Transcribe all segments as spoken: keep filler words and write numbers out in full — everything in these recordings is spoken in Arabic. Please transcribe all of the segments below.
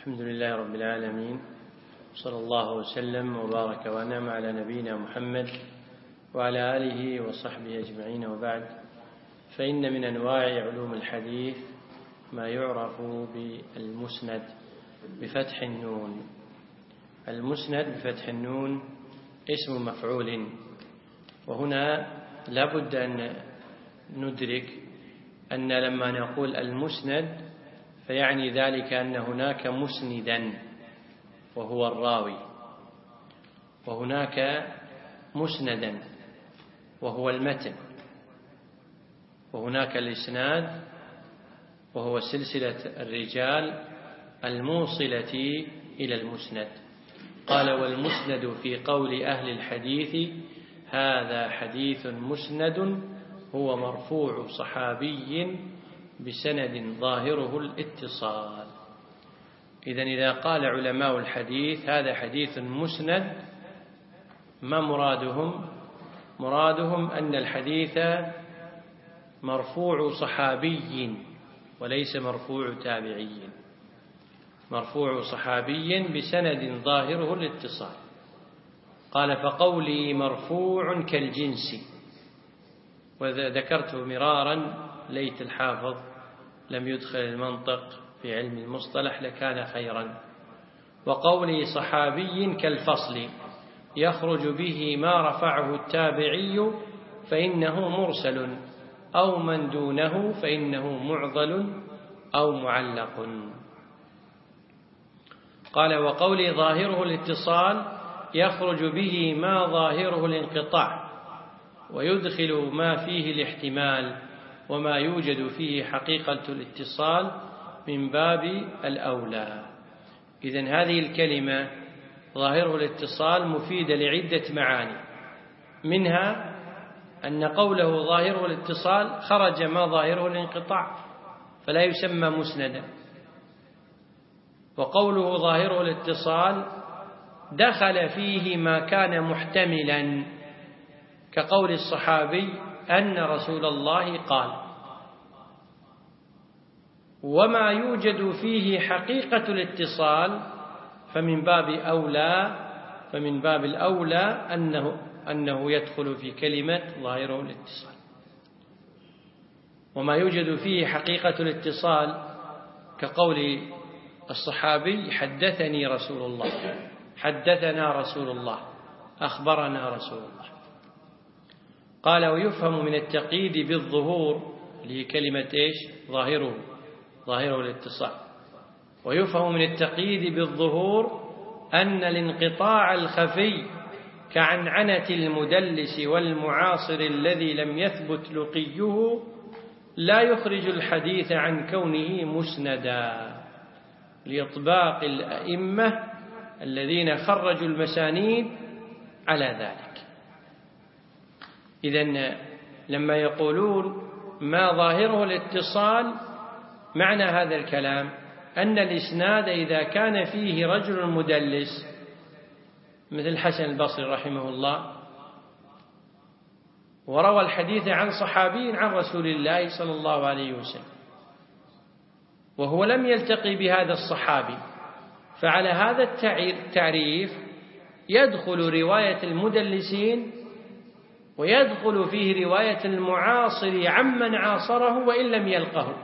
الحمد لله رب العالمين، صلى الله وسلم وبارك وأنعم على نبينا محمد وعلى آله وصحبه أجمعين، وبعد. فإن من أنواع علوم الحديث ما يعرف بالمسند بفتح النون. المسند بفتح النون اسم مفعول، وهنا لا بد أن ندرك أن لما نقول المسند فيعني ذلك أن هناك مسندا وهو الراوي، وهناك مسندا وهو المتن، وهناك الإسناد وهو سلسلة الرجال الموصلة إلى المسند. قال: والمسند في قول أهل الحديث هذا حديث مسند هو مرفوع صحابي بسند ظاهره الاتصال. إذن إذا قال علماء الحديث هذا حديث مسند، ما مرادهم؟ مرادهم أن الحديث مرفوع صحابي وليس مرفوع تابعي، مرفوع صحابي بسند ظاهره الاتصال. قال: فقولي مرفوع كالجنس، وذكرت مرارا ليت الحافظ لم يدخل المنطق في علم المصطلح لكان خيرا. وقولي صحابي كالفصل يخرج به ما رفعه التابعي فإنه مرسل، أو من دونه فإنه معضل أو معلق. قال: وقولي ظاهره الاتصال يخرج به ما ظاهره الانقطاع، ويدخل ما فيه الاحتمال وما يوجد فيه حقيقة الاتصال من باب الأولى. إذن هذه الكلمة ظاهره الاتصال مفيدة لعدة معاني، منها أن قوله ظاهره الاتصال خرج ما ظاهره الانقطاع فلا يسمى مسندا، وقوله ظاهره الاتصال دخل فيه ما كان محتملا كقول الصحابي أن رسول الله قال، وما يوجد فيه حقيقة الاتصال فمن باب أولى فمن باب الأولى أنه أنه يدخل في كلمة ظاهره الاتصال. وما يوجد فيه حقيقة الاتصال كقول الصحابي حدثني رسول الله، حدثنا رسول الله، أخبرنا رسول الله. قال: ويفهم من التقييد بالظهور اللي هي كلمة إيش؟ ظاهره ظاهره الاتصال. ويفهم من التقييد بالظهور أن الانقطاع الخفي كعنعنة المدلس والمعاصر الذي لم يثبت لقيه لا يخرج الحديث عن كونه مسندا، لإطباق الأئمة الذين خرجوا المسانيد على ذلك. إذن لما يقولون ما ظاهره الاتصال، معنى هذا الكلام أن الإسناد إذا كان فيه رجل مدلس مثل الحسن البصري رحمه الله وروى الحديث عن صحابي عن رسول الله صلى الله عليه وسلم وهو لم يلتقي بهذا الصحابي، فعلى هذا التعريف يدخل رواية المدلسين ويدخل فيه رواية المعاصر عمن عاصره وإن لم يلقه.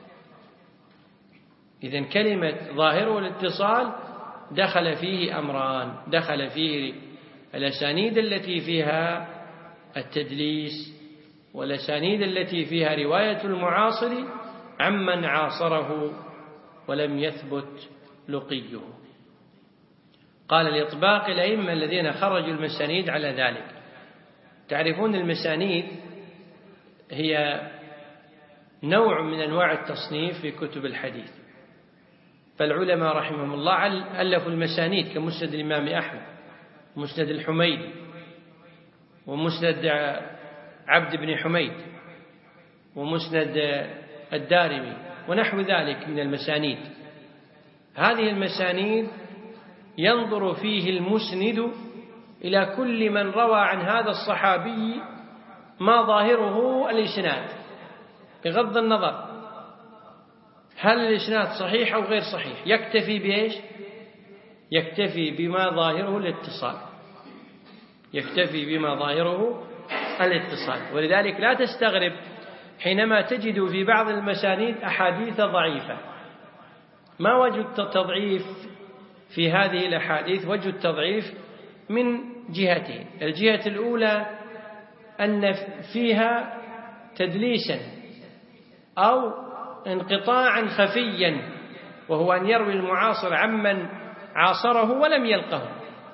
إذن كلمة ظاهره الاتصال دخل فيه أمران: دخل فيه الأسانيد التي فيها التدليس، والأسانيد التي فيها رواية المعاصر عمن عاصره ولم يثبت لقيه. قال: لإطباق الأئمة الذين خرجوا المسانيد على ذلك. تعرفون المسانيد هي نوع من أنواع التصنيف في كتب الحديث، فالعلماء رحمهم الله ألفوا المسانيد كمسند الإمام أحمد، مسند الحميدي، ومسند عبد بن حميد، ومسند الدارمي، ونحو ذلك من المسانيد. هذه المسانيد ينظر فيه المسند إلى كل من روى عن هذا الصحابي ما ظاهره الإسناد بغض النظر هل الإسناد صحيح أو غير صحيح؟ يكتفي بإيش؟ يكتفي بما ظاهره الاتصال، يكتفي بما ظاهره الاتصال. ولذلك لا تستغرب حينما تجد في بعض المسانيد أحاديث ضعيفة. ما وجه التضعيف في هذه الأحاديث؟ وجه التضعيف من جهتين. الجهة الأولى أن فيها تدليسا أو انقطاعا خفيا، وهو أن يروي المعاصر عمن عاصره ولم يلقه،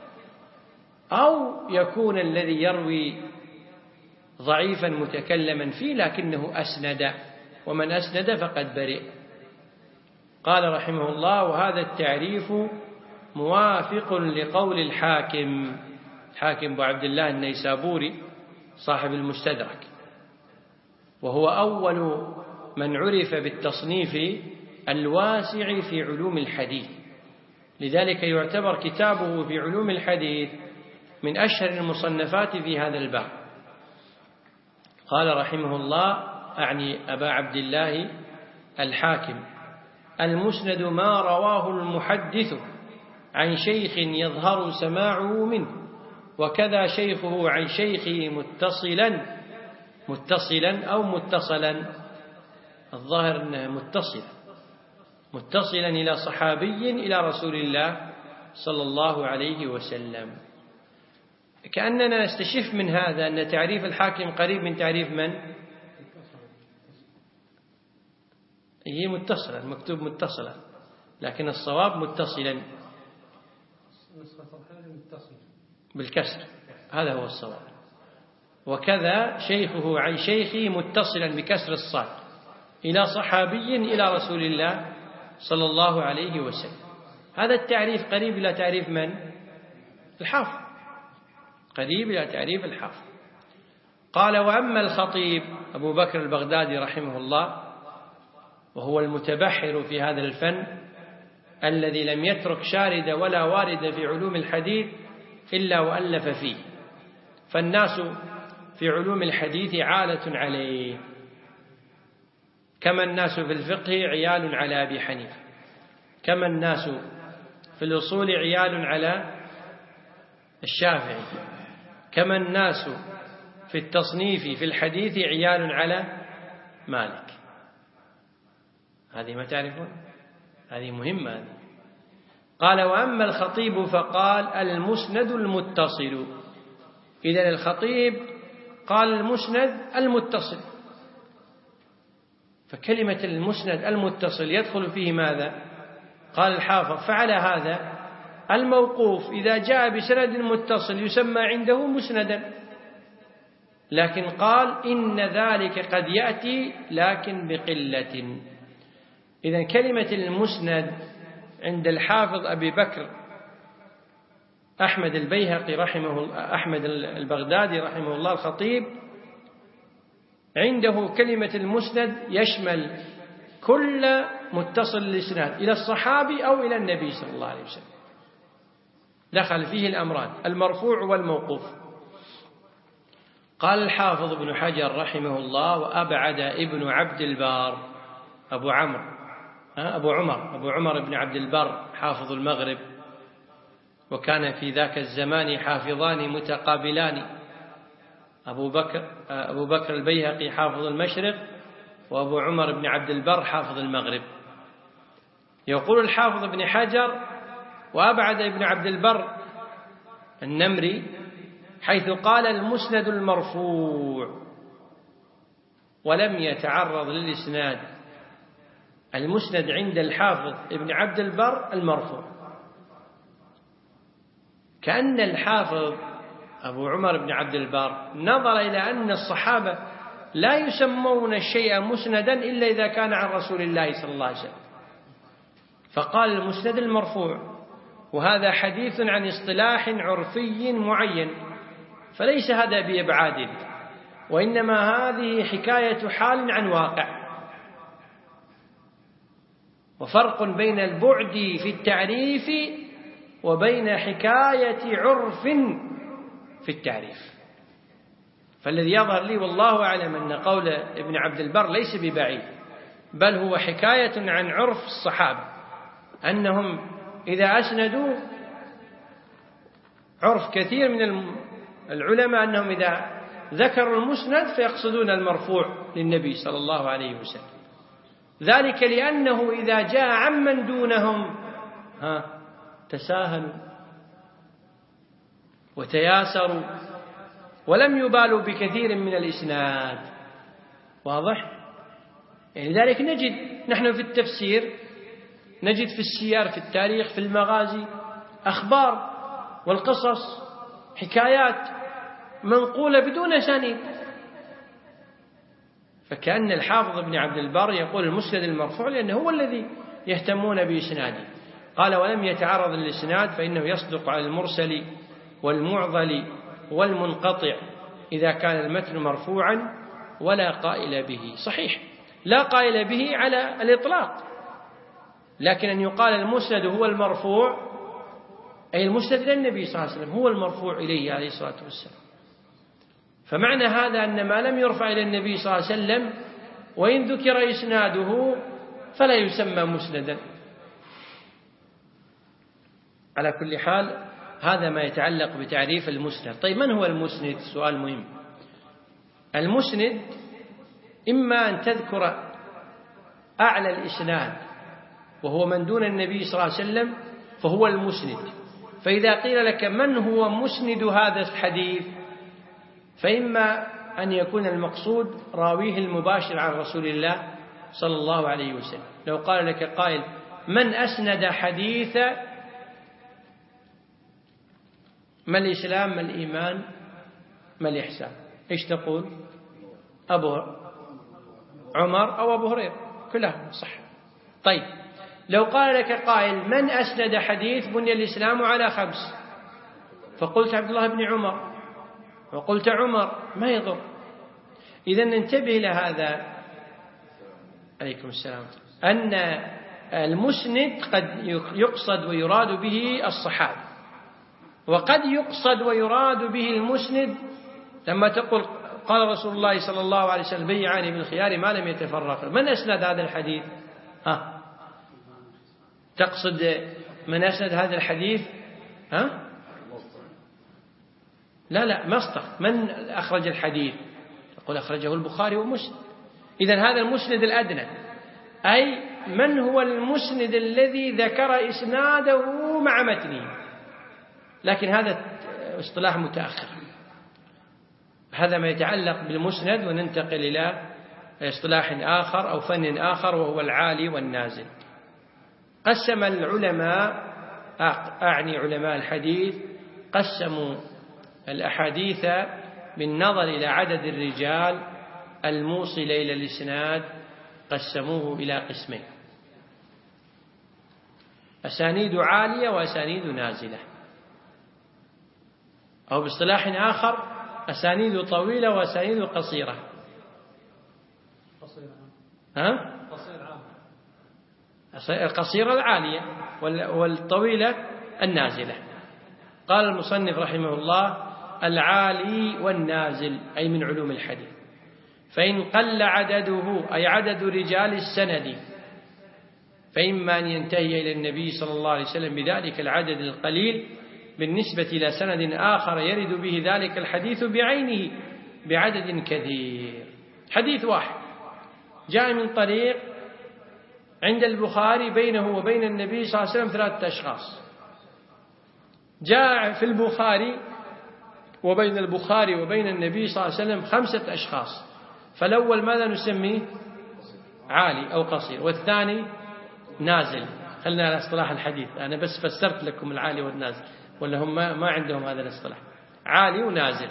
أو يكون الذي يروي ضعيفا متكلما فيه لكنه أسند، ومن أسند فقد برئ. قال رحمه الله: وهذا التعريف موافق لقول الحاكم، حاكم أبو عبد الله النيسابوري صاحب المستدرك، وهو أول من عرف بالتصنيف الواسع في علوم الحديث، لذلك يعتبر كتابه في علوم الحديث من أشهر المصنفات في هذا الباب. قال رحمه الله، أعني أبا عبد الله الحاكم: المسند ما رواه المحدث عن شيخ يظهر سماعه منه، وكذا شيخه عن شيخه متصلا متصلا أو متصلا، الظاهر أنه متصل متصلا إلى صحابي إلى رسول الله صلى الله عليه وسلم. كأننا نستشف من هذا أن تعريف الحاكم قريب من تعريف من؟ هي متصلا، مكتوب متصلا، لكن الصواب متصلا بالكسر، هذا هو الصواب. وكذا شيخه عن شيخه متصلا بكسر الصاد إلى صحابي إلى رسول الله صلى الله عليه وسلم. هذا التعريف قريب إلى تعريف من؟ الحافظ، قريب إلى تعريف الحافظ. قال: وأما الخطيب أبو بكر البغدادي رحمه الله، وهو المتبحر في هذا الفن الذي لم يترك شارد ولا وارد في علوم الحديث إلا وألف فيه، فالناس في علوم الحديث عالة عليه، كما الناس في الفقه عيال على أبي حنيفة، كما الناس في الأصول عيال على الشافعي، كما الناس في التصنيف في الحديث عيال على مالك. هذه ما تعرفون؟ هذه مهمة هذه. قال: وأما الخطيب فقال: المسند المتصل. إذن الخطيب قال المسند المتصل، فكلمة المسند المتصل يدخل فيه ماذا؟ قال الحافظ: فعلى هذا الموقوف إذا جاء بسند متصل يسمى عنده مسندا، لكن قال إن ذلك قد يأتي لكن بقلة. إذن كلمة المسند عند الحافظ أبي بكر أحمد البيهقي رحمه أحمد البغدادي رحمه الله الخطيب، عنده كلمة المسند يشمل كل متصل الإسناد إلى الصحابي أو إلى النبي صلى الله عليه وسلم، دخل فيه الأمران المرفوع والموقوف. قال الحافظ ابن حجر رحمه الله: وأبعد ابن عبد البر أبو عمرو أبو عمر أبو عمر بن عبد البر حافظ المغرب، وكان في ذاك الزمان حافظان متقابلان، أبو بكر أبو بكر البيهقي حافظ المشرق، وأبو عمر بن عبد البر حافظ المغرب. يقول الحافظ ابن حجر: وأبعد ابن عبد البر النمري حيث قال المسند المرفوع، ولم يتعرض للإسناد. المسند عند الحافظ ابن عبد البر المرفوع، كأن الحافظ أبو عمر بن عبد البر نظر إلى أن الصحابة لا يسمون الشيء مسندا إلا إذا كان عن رسول الله صلى الله عليه وسلم، فقال المسند المرفوع، وهذا حديث عن اصطلاح عرفي معين، فليس هذا بإبعاد، وإنما هذه حكاية حال عن واقع. وفرق بين البعد في التعريف وبين حكاية عرف في التعريف. فالذي يظهر لي والله أعلم أن قول ابن عبد البر ليس ببعيد، بل هو حكاية عن عرف الصحابة أنهم إذا أسندوا، عرف كثير من العلماء أنهم إذا ذكروا المسند فيقصدون المرفوع للنبي صلى الله عليه وسلم، ذلك لأنه إذا جاء عمن دونهم ها تساهلوا وتياسروا ولم يبالوا بكثير من الإسناد. واضح؟ يعني ذلك نجد نحن في التفسير، نجد في السير، في التاريخ، في المغازي، أخبار والقصص، حكايات منقولة بدون أسانيد. فكأن الحافظ ابن عبد البر يقول المسند المرفوع لأنه هو الذي يهتمون بإسناده. قال ولم يتعرض للإسناد فإنه يصدق على المرسل والمعضل والمنقطع إذا كان المتن مرفوعا ولا قائل به. صحيح، لا قائل به على الإطلاق، لكن أن يقال المسند هو المرفوع أي المسند للنبي صلى الله عليه وسلم هو المرفوع إليه عليه الصلاة والسلام. فمعنى هذا أن ما لم يرفع إلى النبي صلى الله عليه وسلم وإن ذكر إسناده فلا يسمى مسندا. على كل حال هذا ما يتعلق بتعريف المسند. طيب من هو المسند؟ سؤال مهم. المسند إما أن تذكر أعلى الإسناد وهو من دون النبي صلى الله عليه وسلم فهو المسند. فإذا قيل لك من هو مسند هذا الحديث فإما أن يكون المقصود راويه المباشر عن رسول الله صلى الله عليه وسلم. لو قال لك قائل من أسند حديث ما الإسلام ما الإيمان ما الإحسان، إيش تقول؟ أبو عمر أو أبو هريرة، كلها صح. طيب لو قال لك قائل من أسند حديث بني الإسلام على خمس، فقلت عبد الله بن عمر وقلت عمر، ما يضر. إذن انتبه لهذا عليكم السلام، أن المسند قد يقصد ويراد به الصحابة، وقد يقصد ويراد به المسند لما تقول قال رسول الله صلى الله عليه وسلم بيعان بالخيار ما لم يتفرقا. من أسند هذا الحديث؟ ها تقصد من أسند هذا الحديث؟ ها لا لا مصدر من أخرج الحديث، تقول أخرجه البخاري ومسلم. إذن هذا المسند الأدنى، أي من هو المسند الذي ذكر إسناده مع متنه، لكن هذا اصطلاح متأخر. هذا ما يتعلق بالمسند، وننتقل إلى اصطلاح آخر أو فن آخر وهو العالي والنازل. قسم العلماء، أعني علماء الحديث، قسموا الأحاديث بالنظر إلى عدد الرجال الموصل إلى الإسناد، قسموه إلى قسمين: أسانيد عالية وأسانيد نازلة، أو باصطلاح آخر أسانيد طويلة وأسانيد قصيرة. ها؟ القصيرة العالية والطويلة النازلة. قال المصنف رحمه الله: العالي والنازل أي من علوم الحديث، فإن قل عدده أي عدد رجال السند فإما أن ينتهي إلى النبي صلى الله عليه وسلم بذلك العدد القليل بالنسبة إلى سند آخر يرد به ذلك الحديث بعينه بعدد كثير. حديث واحد جاء من طريق عند البخاري بينه وبين النبي صلى الله عليه وسلم ثلاثة أشخاص، جاء في البخاري وبين البخاري وبين النبي صلى الله عليه وسلم خمسة أشخاص، فالأول ماذا نسميه؟ عالي أو قصير، والثاني نازل. خلنا على اصطلاح الحديث، أنا بس فسرت لكم العالي والنازل، ولا هم ما عندهم هذا الاصطلاح، عالي ونازل.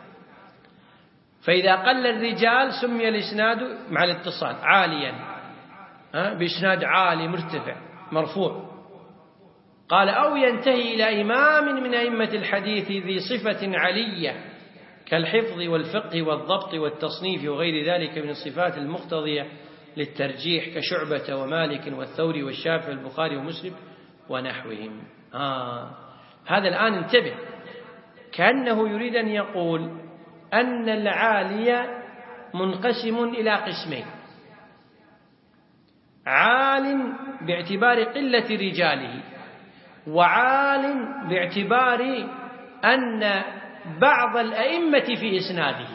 فإذا قل الرجال سمي الإسناد مع الاتصال عاليا، بإسناد عالي مرتفع مرفوع. قال: أو ينتهي إلى إمام من أئمة الحديث ذي صفة علية كالحفظ والفقه والضبط والتصنيف وغير ذلك من الصفات المقتضية للترجيح كشعبة ومالك والثوري والشافعي والبخاري ومسلم ونحوهم. آه. هذا الآن انتبه، كأنه يريد أن يقول أن العالي منقسم إلى قسمين: عال باعتبار قلة رجاله، وعال باعتبار أن بعض الأئمة في إسناده.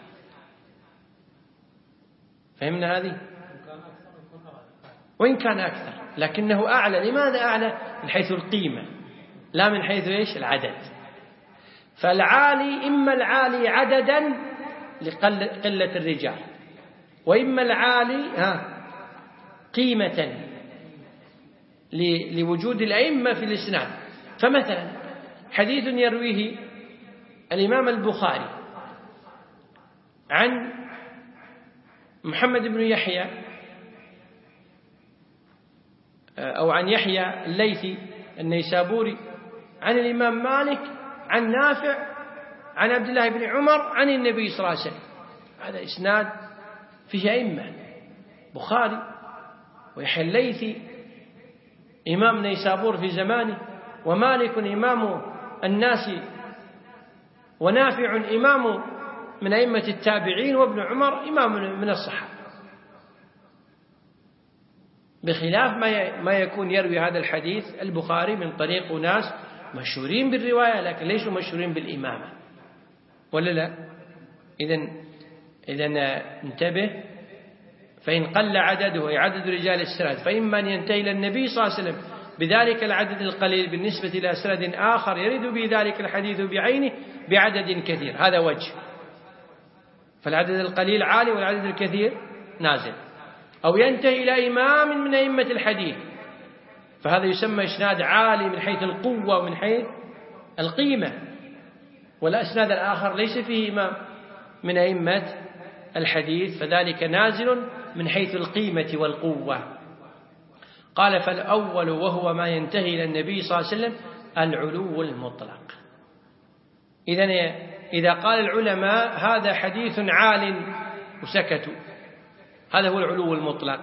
فهمنا هذه؟ وإن كان أكثر لكنه أعلى. لماذا أعلى؟ من حيث القيمة لا من حيث إيش؟ العدد. فالعالي إما العالي عددا لقلة الرجال، وإما العالي ها قيمة لوجود الأئمة في الإسناد. فمثلا حديث يرويه الإمام البخاري عن محمد بن يحيى أو عن يحيى الليثي النيسابوري عن الإمام مالك عن نافع عن عبد الله بن عمر عن النبي صلى الله عليه وسلم. هذا إسناد فيه أئمة، بخاري ويحيى الليثي إمام نيسابور في زمانه، ومالك إمام الناس، ونافع إمام من أئمة التابعين، وابن عمر إمام من الصحابة. بخلاف ما يكون يروي هذا الحديث البخاري من طريق ناس مشهورين بالرواية لكن ليسوا مشهورين بالإمامة، ولا لا؟ إذن إذن انتبه. فإن قل عدده أي عدد رجال السند فإما أن ينتهي إلى النبي صلى الله عليه وسلم بذلك العدد القليل بالنسبة إلى سند آخر يرد به ذلك الحديث بعينه بعدد كثير، هذا وجه. فالعدد القليل عالي والعدد الكثير نازل. أو ينتهي إلى إمام من أئمة الحديث، فهذا يسمى إسناد عالي من حيث القوة ومن حيث القيمة، والأسناد الآخر ليس فيه إمام من أئمة الحديث، فذلك نازل من حيث القيمة والقوة. قال فالأول وهو ما ينتهي إلى النبي صلى الله عليه وسلم العلو المطلق. إذن إذا قال العلماء هذا حديث عال وسكتوا، هذا هو العلو المطلق.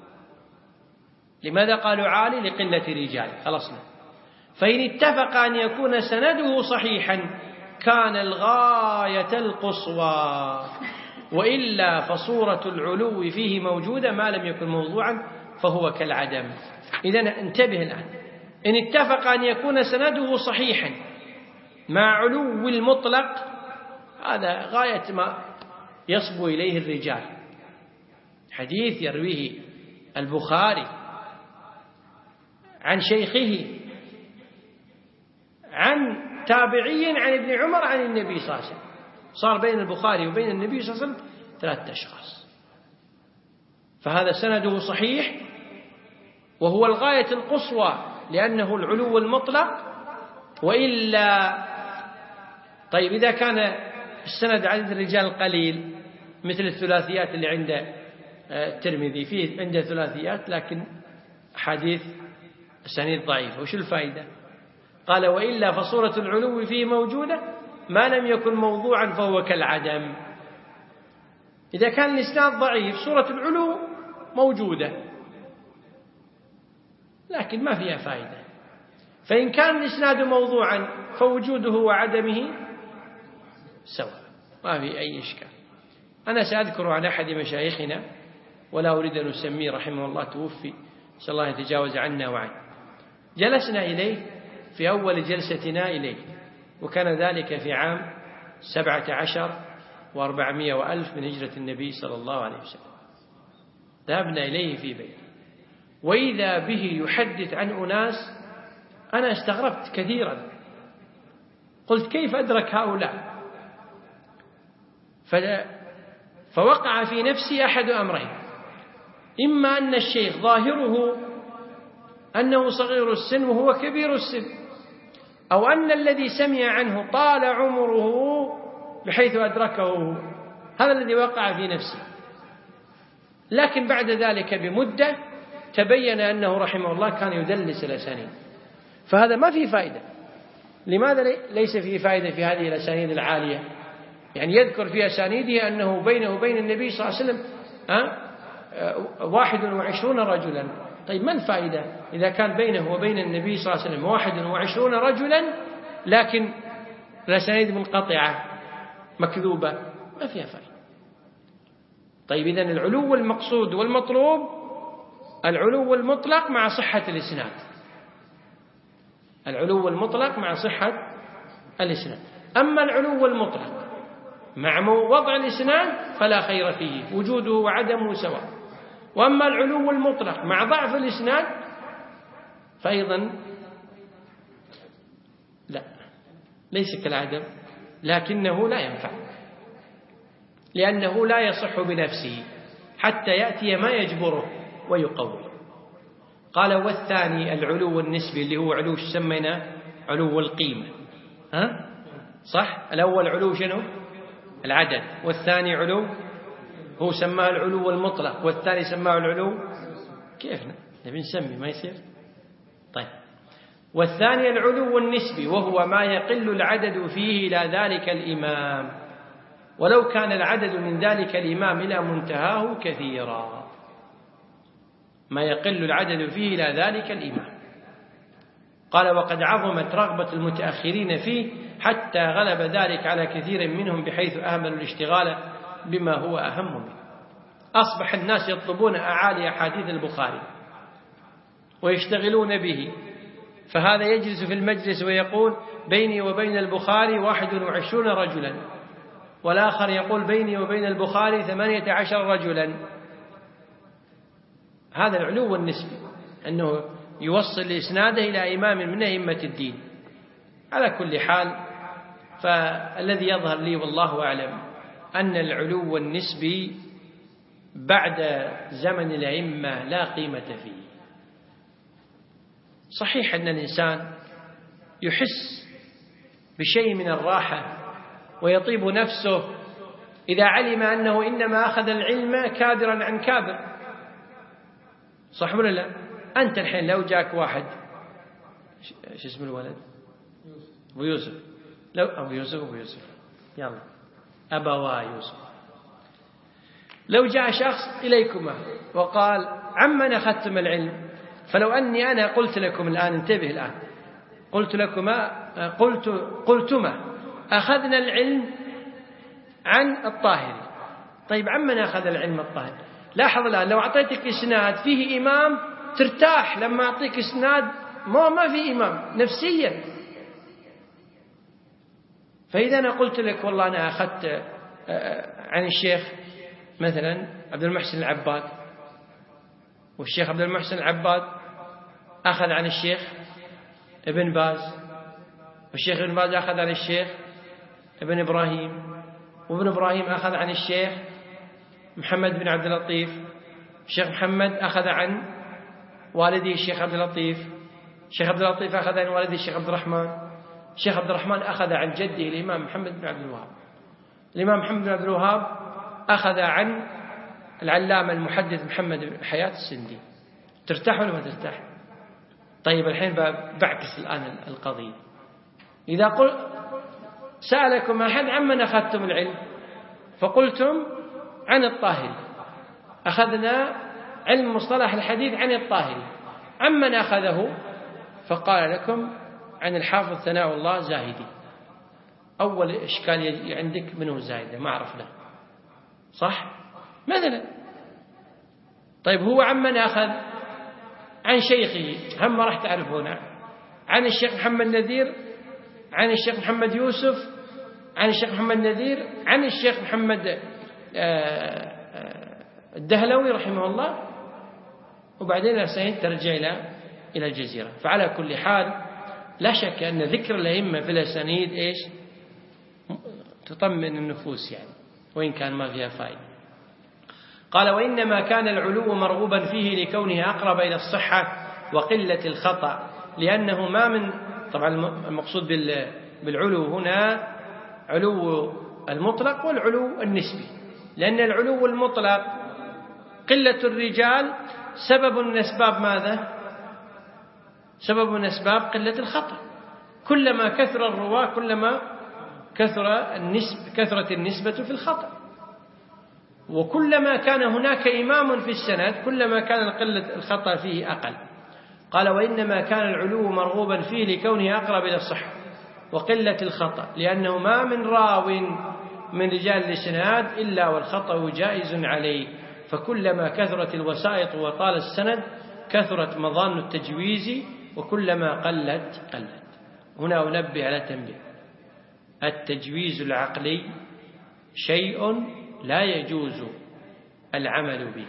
لماذا قالوا عالي؟ لقلة رجال. خلصنا. فإن اتفق أن يكون سنده صحيحا كان الغاية القصوى، وإلا فصورة العلو فيه موجودة ما لم يكن موضوعا فهو كالعدم. إذن انتبه الآن، إن اتفق أن يكون سنده صحيحا مع علو المطلق هذا غاية ما يصبو إليه الرجال. حديث يرويه البخاري عن شيخه عن تابعي عن ابن عمر عن النبي صلى الله عليه وسلم، صار بين البخاري وبين النبي صلى الله عليه وسلم ثلاثة أشخاص، فهذا سنده صحيح وهو الغاية القصوى لأنه العلو المطلق. وإلا طيب إذا كان السند عدد الرجال قليل مثل الثلاثيات اللي عند الترمذي، فيه عنده ثلاثيات لكن حديث أسانيد ضعيفة، وش الفائدة؟ قال وإلا فصورة العلو فيه موجودة ما لم يكن موضوعا فهو كالعدم. إذا كان الإسناد ضعيف صورة العلو موجودة لكن ما فيها فائدة. فإن كان الإسناد موضوعا فوجوده وعدمه سواء، ما في أي إشكال. أنا سأذكر عن أحد مشايخنا ولا أريد أن أسميه رحمه الله، توفي، نسأل الله يتجاوز عنا وعنه. جلسنا إليه في أول جلستنا إليه، وكان ذلك في عام سبعة عشر وأربعمائة وألف من هجرة النبي صلى الله عليه وسلم. ذهبنا إليه في بيته وإذا به يحدث عن أناس أنا استغربت كثيرا، قلت كيف أدرك هؤلاء؟ فوقع في نفسي أحد أمرين، إما أن الشيخ ظاهره أنه صغير السن وهو كبير السن، أو أن الذي سمع عنه طال عمره بحيث أدركه. هذا الذي وقع في نفسي. لكن بعد ذلك بمدة تبين أنه رحمه الله كان يدلس الأسانيد، فهذا ما فيه فائدة. لماذا ليس فيه فائدة في هذه الأسانيد العالية؟ يعني يذكر في أسانيده أنه بينه وبين النبي صلى الله عليه وسلم واحد وعشرون رجلا. طيب ما الفائدة إذا كان بينه وبين النبي صلى الله عليه وسلم واحد وعشرون رجلا لكن الأسانيد منقطعة مكذوبة؟ ما فيها فائدة. طيب إذن العلو المقصود والمطلوب العلو المطلق مع صحة الإسناد، العلو المطلق مع صحة الإسناد. أما العلو المطلق مع وضع الإسناد فلا خير فيه، وجوده وعدمه سواء. وأما العلو المطلق مع ضعف الإسناد فأيضا لا، ليس كالعدم، لكنه لا ينفع، لأنه لا يصح بنفسه حتى يأتي ما يجبره ويقوي. قال والثاني العلو النسبي اللي هو علو سمينا علو القيمة، ها صح؟ الأول علو شنو؟ العدد، والثاني علو هو سماه العلو المطلق، والثاني سماه العلو كيف نبي نسمي ما يصير. طيب والثاني العلو النسبي وهو ما يقل العدد فيه إلى ذلك الإمام، ولو كان العدد من ذلك الإمام إلى منتهاه كثيرا، ما يقل العدد فيه إلى ذلك الإمام. قال وقد عظمت رغبة المتأخرين فيه حتى غلب ذلك على كثير منهم بحيث أهملوا الاشتغال بما هو أهم منه. أصبح الناس يطلبون أعالي أحاديث البخاري ويشتغلون به، فهذا يجلس في المجلس ويقول بيني وبين البخاري واحد وعشرون رجلا، والآخر يقول بيني وبين البخاري ثمانية عشر رجلا. هذا العلو النسبي، أنه يوصل إسناده إلى إمام من أئمة الدين. على كل حال فالذي يظهر لي والله أعلم أن العلو النسبي بعد زمن الأئمة لا قيمة فيه. صحيح أن الإنسان يحس بشيء من الراحة ويطيب نفسه إذا علم أنه إنما أخذ العلم كابرا عن كابر، صح ولا لا؟ أنت الحين لو جاك واحد شو اسم الولد أبو يوسف، لو أبو يوسف أبو يوسف يلا أبوا يوسف، لو جاء شخص إليكما وقال عمن أخذتم العلم، فلو أني أنا قلت لكم الآن، انتبه الآن، قلت لكما قلت قلتما أخذنا العلم عن الطاهري، طيب عمن أخذ العلم الطاهري؟ لاحظ الآن لو أعطيتك إسناد فيه إمام ترتاح، لما أعطيك إسناد ما ما في إمام نفسيا. فإذا أنا قلت لك والله أنا أخذت عن الشيخ مثلا عبد المحسن العباد، والشيخ عبد المحسن العباد أخذ عن الشيخ ابن باز، والشيخ ابن باز أخذ عن الشيخ ابن إبراهيم، وابن إبراهيم أخذ عن الشيخ محمد بن عبد اللطيف، الشيخ محمد أخذ عن والدي الشيخ عبد اللطيف، الشيخ عبد اللطيف أخذ عن والدي الشيخ عبد الرحمن، الشيخ عبد الرحمن أخذ عن جده الإمام محمد بن عبد الوهاب، الإمام محمد بن عبد الوهاب أخذ عن العلامة المحدث محمد بن حياة السندي. ترتاح ولا ما ترتاح؟ طيب الحين بعكس الآن القضية، إذا قل سألكم أحد عمن أخذتم العلم فقلتم عن الطاهري، أخذنا علم مصطلح الحديث عن الطاهري، عمن أخذه؟ فقال لكم عن الحافظ ثناء الله زاهدي. أول إشكال عندك منه زاهدي ما أعرف له، صح مثلا. طيب هو عمن أخذ؟ عن شيخه، هم راح تعرفونه، عن الشيخ محمد نذير، عن الشيخ محمد يوسف، عن الشيخ محمد نذير، عن الشيخ محمد الدهلوي رحمه الله، وبعدين سين ترجع إلى إلى الجزيرة. فعلى كل حال لا شك أن ذكر الأئمة في الأسانيد إيش تطمئن النفوس يعني، وإن كان ما فيها فائدة. قال وإنما كان العلو مرغوبا فيه لكونه أقرب إلى الصحة وقلة الخطأ، لأنه ما من، طبعا المقصود بالعلو هنا علو المطلق والعلو النسبي، لأن العلو المطلق قلة الرجال سبب من أسباب ماذا؟ سبب من أسباب قلة الخطأ. كلما كثر الرواة كلما كثر النسب كثرت النسبة في الخطأ، وكلما كان هناك إمام في السند كلما كان قلة الخطأ فيه أقل. قال وإنما كان العلو مرغوبا فيه لكونه أقرب إلى الصحة وقلة الخطأ، لأنه ما من راو من رجال الإسناد إلا والخطأ جائز عليه، فكلما كثرت الوسائط وطال السند كثرت مظان التجويز، وكلما قلت قلت. هنا أنبه على تنبيه: التجويز العقلي شيء لا يجوز العمل به.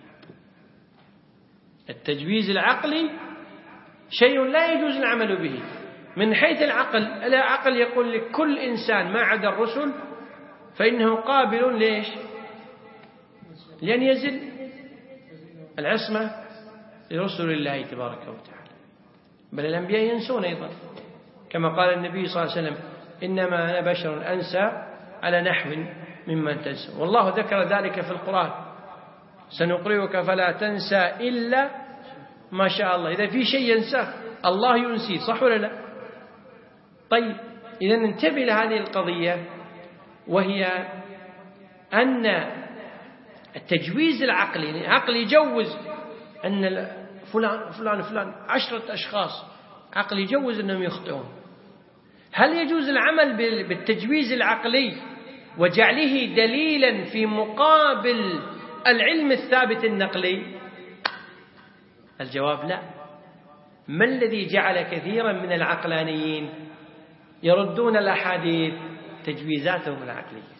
التجويز العقلي شيء لا يجوز العمل به. من حيث العقل، العقل يقول لكل إنسان ما عدا الرسل فإنه قابل ليش؟ لأن يزل العصمة لرسل الله تبارك وتعالى. بل الأنبياء ينسون أيضا، كما قال النبي صلى الله عليه وسلم: إنما أنا بشر أنسى على نحو ممن تنسى. والله ذكر ذلك في القرآن: سنقرئك فلا تنسى إلا ما شاء الله. إذا في شيء ينساه الله ينسيه، صح ولا لا؟ طيب، إذا ننتبه لهذه القضية، وهي أن التجويز العقلي، العقل يجوز أن فلان فلان فلان عشرة أشخاص، عقل يجوز أنهم يخطئون. هل يجوز العمل بالتجويز العقلي وجعله دليلا في مقابل العلم الثابت النقلي؟ الجواب لا. ما الذي جعل كثيرا من العقلانيين يردون الأحاديث؟ تجويزاتهم العقلية.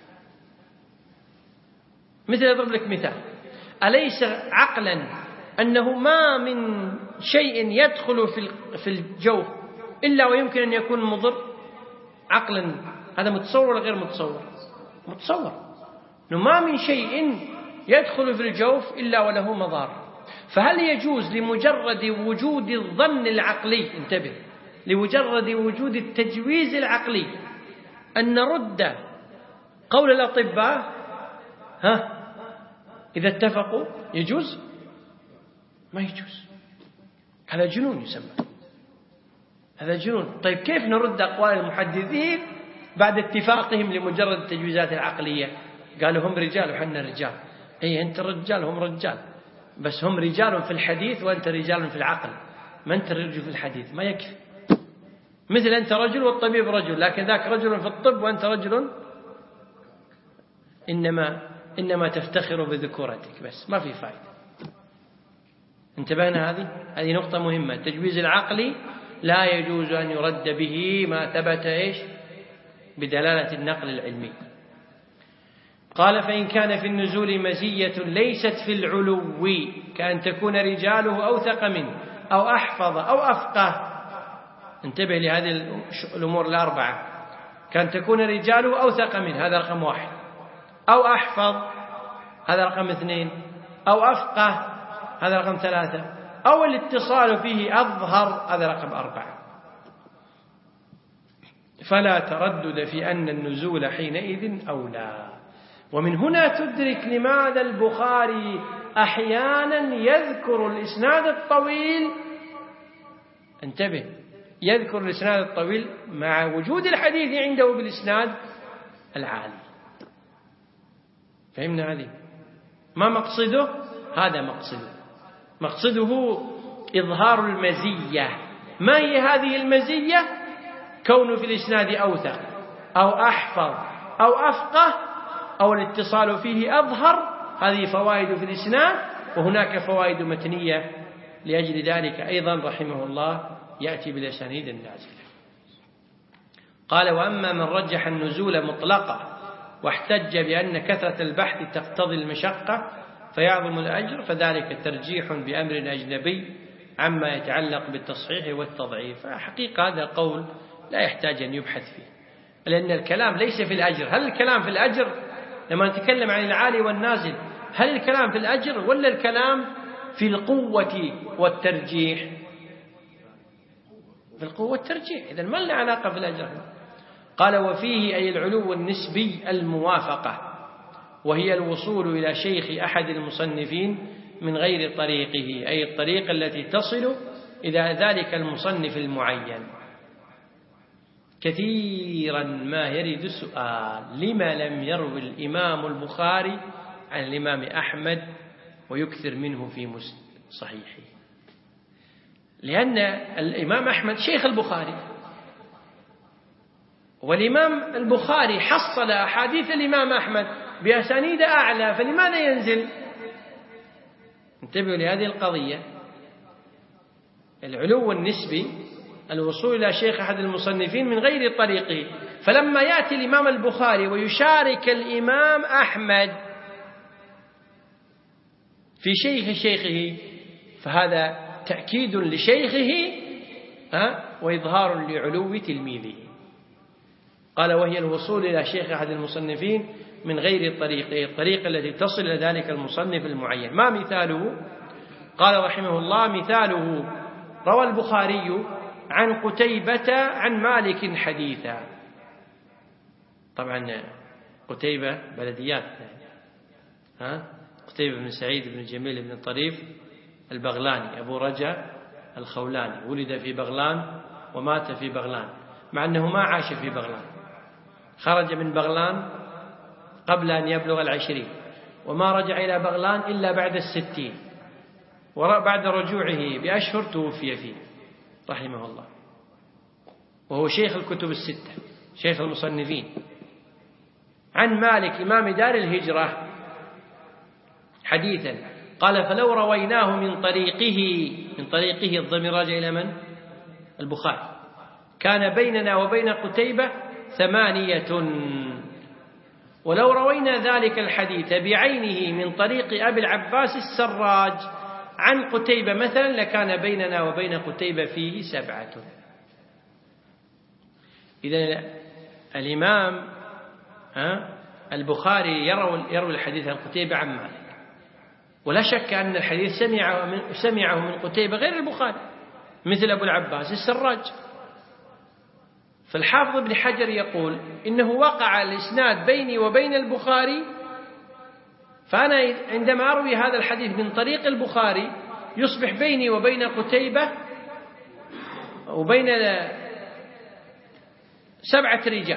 مثل أضرب لك مثال: أليس عقلا أنه ما من شيء يدخل في الجوف إلا ويمكن أن يكون مضر؟ عقلا هذا متصور ولا غير متصور؟ متصور أنه ما من شيء يدخل في الجوف إلا وله مضار. فهل يجوز لمجرد وجود الظن العقلي، انتبه، لمجرد وجود التجويز العقلي، أن نرد قول الأطباء ها إذا اتفقوا؟ يجوز؟ ما يجوز. هذا جنون يسمى، هذا جنون. طيب كيف نرد أقوال المحدثين بعد اتفاقهم لمجرد التجويزات العقلية؟ قالوا هم رجال وحنا رجال. أي أنت رجال هم رجال، بس هم رجال في الحديث وأنت رجال في العقل، ما أنت رجل في الحديث، ما يكفي. مثل أنت رجل والطبيب رجل، لكن ذاك رجل في الطب وأنت رجل، إنما إنما تفتخر بذكورتك بس، ما في فائدة. انتبهنا؟ هذه هذه نقطة مهمة. التجويز العقلي لا يجوز أن يرد به ما ثبت إيش؟ بدلالة النقل العلمي. قال: فإن كان في النزول مزية ليست في العلو، كأن تكون رجاله أوثق منه أو أحفظ أو أفقه. انتبه لهذه الأمور الأربعة: كأن تكون رجاله أوثق منه، هذا رقم واحد، أو أحفظ، هذا رقم اثنين، أو أفقه، هذا رقم ثلاثة، أو الاتصال فيه أظهر، هذا رقم أربعة. فلا تردد في أن النزول حينئذ أولى. ومن هنا تدرك لماذا البخاري أحيانا يذكر الإسناد الطويل، انتبه، يذكر الإسناد الطويل مع وجود الحديث عنده بالإسناد العالي. فهمنا هذه؟ ما مقصده؟ هذا مقصده، مقصده إظهار المزية. ما هي هذه المزية؟ كونه في الإسناد أوثق أو أحفظ أو أفقه أو الاتصال فيه أظهر. هذه فوائد في الإسناد، وهناك فوائد متنية. لأجل ذلك أيضا رحمه الله يأتي بالأسانيد النازلة. قال: وأما من رجح النزول مطلقا واحتج بأن كثرة البحث تقتضي المشقة فيعظم الأجر، فذلك ترجيح بأمر أجنبي عما يتعلق بالتصحيح والتضعيف. حقيقة هذا قول لا يحتاج أن يبحث فيه، لأن الكلام ليس في الأجر. هل الكلام في الأجر لما نتكلم عن العالي والنازل؟ هل الكلام في الأجر ولا الكلام في القوة والترجيح؟ في القوة والترجيح. إذن ما لنا علاقة في الأجر. قال: وفيه أي العلو النسبي الموافقة، وهي الوصول إلى شيخ أحد المصنفين من غير طريقه، أي الطريق التي تصل إلى ذلك المصنف المعين. كثيرا ما يرد السؤال: لما لم يروي الإمام البخاري عن الإمام أحمد ويكثر منه في صحيحه؟ لأن الإمام أحمد شيخ البخاري، والإمام البخاري حصل أحاديث الإمام أحمد بأسانيد أعلى، فلماذا ينزل؟ انتبهوا لهذه القضية. العلو النسبي الوصول إلى شيخ أحد المصنفين من غير طريقه. فلما يأتي الإمام البخاري ويشارك الإمام أحمد في شيخ شيخه فهذا تأكيد لشيخه وإظهار لعلو تلميذه. قال وهي الوصول إلى شيخ أحد المصنفين من غير طريقه، الطريقة التي تصل إلى ذلك المصنف المعين. ما مثاله؟ قال رحمه الله مثاله روى البخاري عن قتيبة عن مالك حديثا. طبعا قتيبة بلديات، ها قتيبة بن سعيد بن جميل بن طريف البغلاني أبو رجا الخولاني، ولد في بغلان ومات في بغلان، مع أنه ما عاش في بغلان، خرج من بغلان قبل أن يبلغ العشرين، وما رجع إلى بغلان إلا بعد الستين، وبعد رجوعه بأشهر توفي فيه رحمه الله، وهو شيخ الكتب الستة، شيخ المصنفين. عن مالك إمام دار الهجرة حديثا قال فلو رويناه من طريقه، من طريقه الضمير راجع إلى من؟ البخاري، كان بيننا وبين قتيبة ثمانية، ولو روينا ذلك الحديث بعينه من طريق أبي العباس السراج عن قتيبة مثلا لكان بيننا وبين قتيبة فيه سبعة. إذن الإمام البخاري يروي يروي الحديث عن قتيبة عن مالك، ولا شك أن الحديث سمعه من, سمعه من قتيبة غير البخاري مثل أبو العباس السراج. فالحافظ ابن حجر يقول إنه وقع الإسناد بيني وبين البخاري، فأنا عندما أروي هذا الحديث من طريق البخاري يصبح بيني وبين قتيبة وبين سبعة رجال.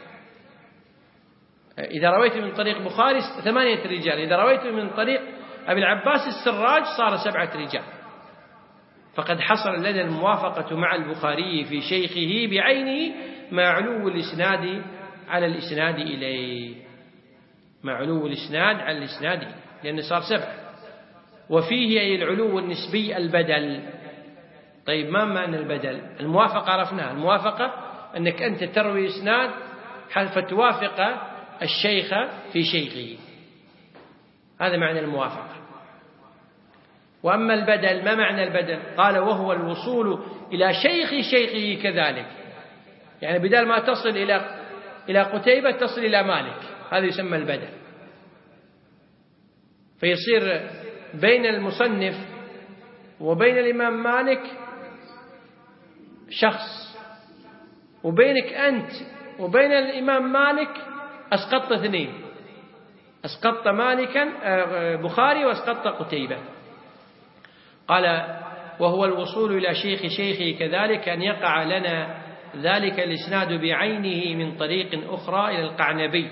إذا رويت من طريق بخاري ثمانية رجال، إذا رويت من طريق أبي العباس السراج صار سبعة رجال. فقد حصل لنا الموافقة مع البخاري في شيخه بعينه مع علو الإسناد على الإسناد إليه، مع علو الإسناد على الإسناد إليه، لأنه صار سبعة. وفيه أي العلو النسبي البدل. طيب ما معنى البدل؟ الموافقة عرفناها، الموافقة أنك أنت تروي إسناد فتوافق الشيخ في شيخه، هذا معنى الموافقة. وأما البدل ما معنى البدل؟ قال وهو الوصول إلى شيخ شيخه كذلك، يعني بدل ما تصل إلى إلى قتيبة تصل إلى مالك، هذا يسمى البدل. فيصير بين المصنف وبين الإمام مالك شخص، وبينك أنت وبين الإمام مالك أسقطت اثنين، أسقطت مالكا بخاري وأسقطت قتيبة. قال وهو الوصول إلى شيخ شيخه كذلك أن يقع لنا ذلك الإسناد بعينه من طريق أخرى إلى القعنبي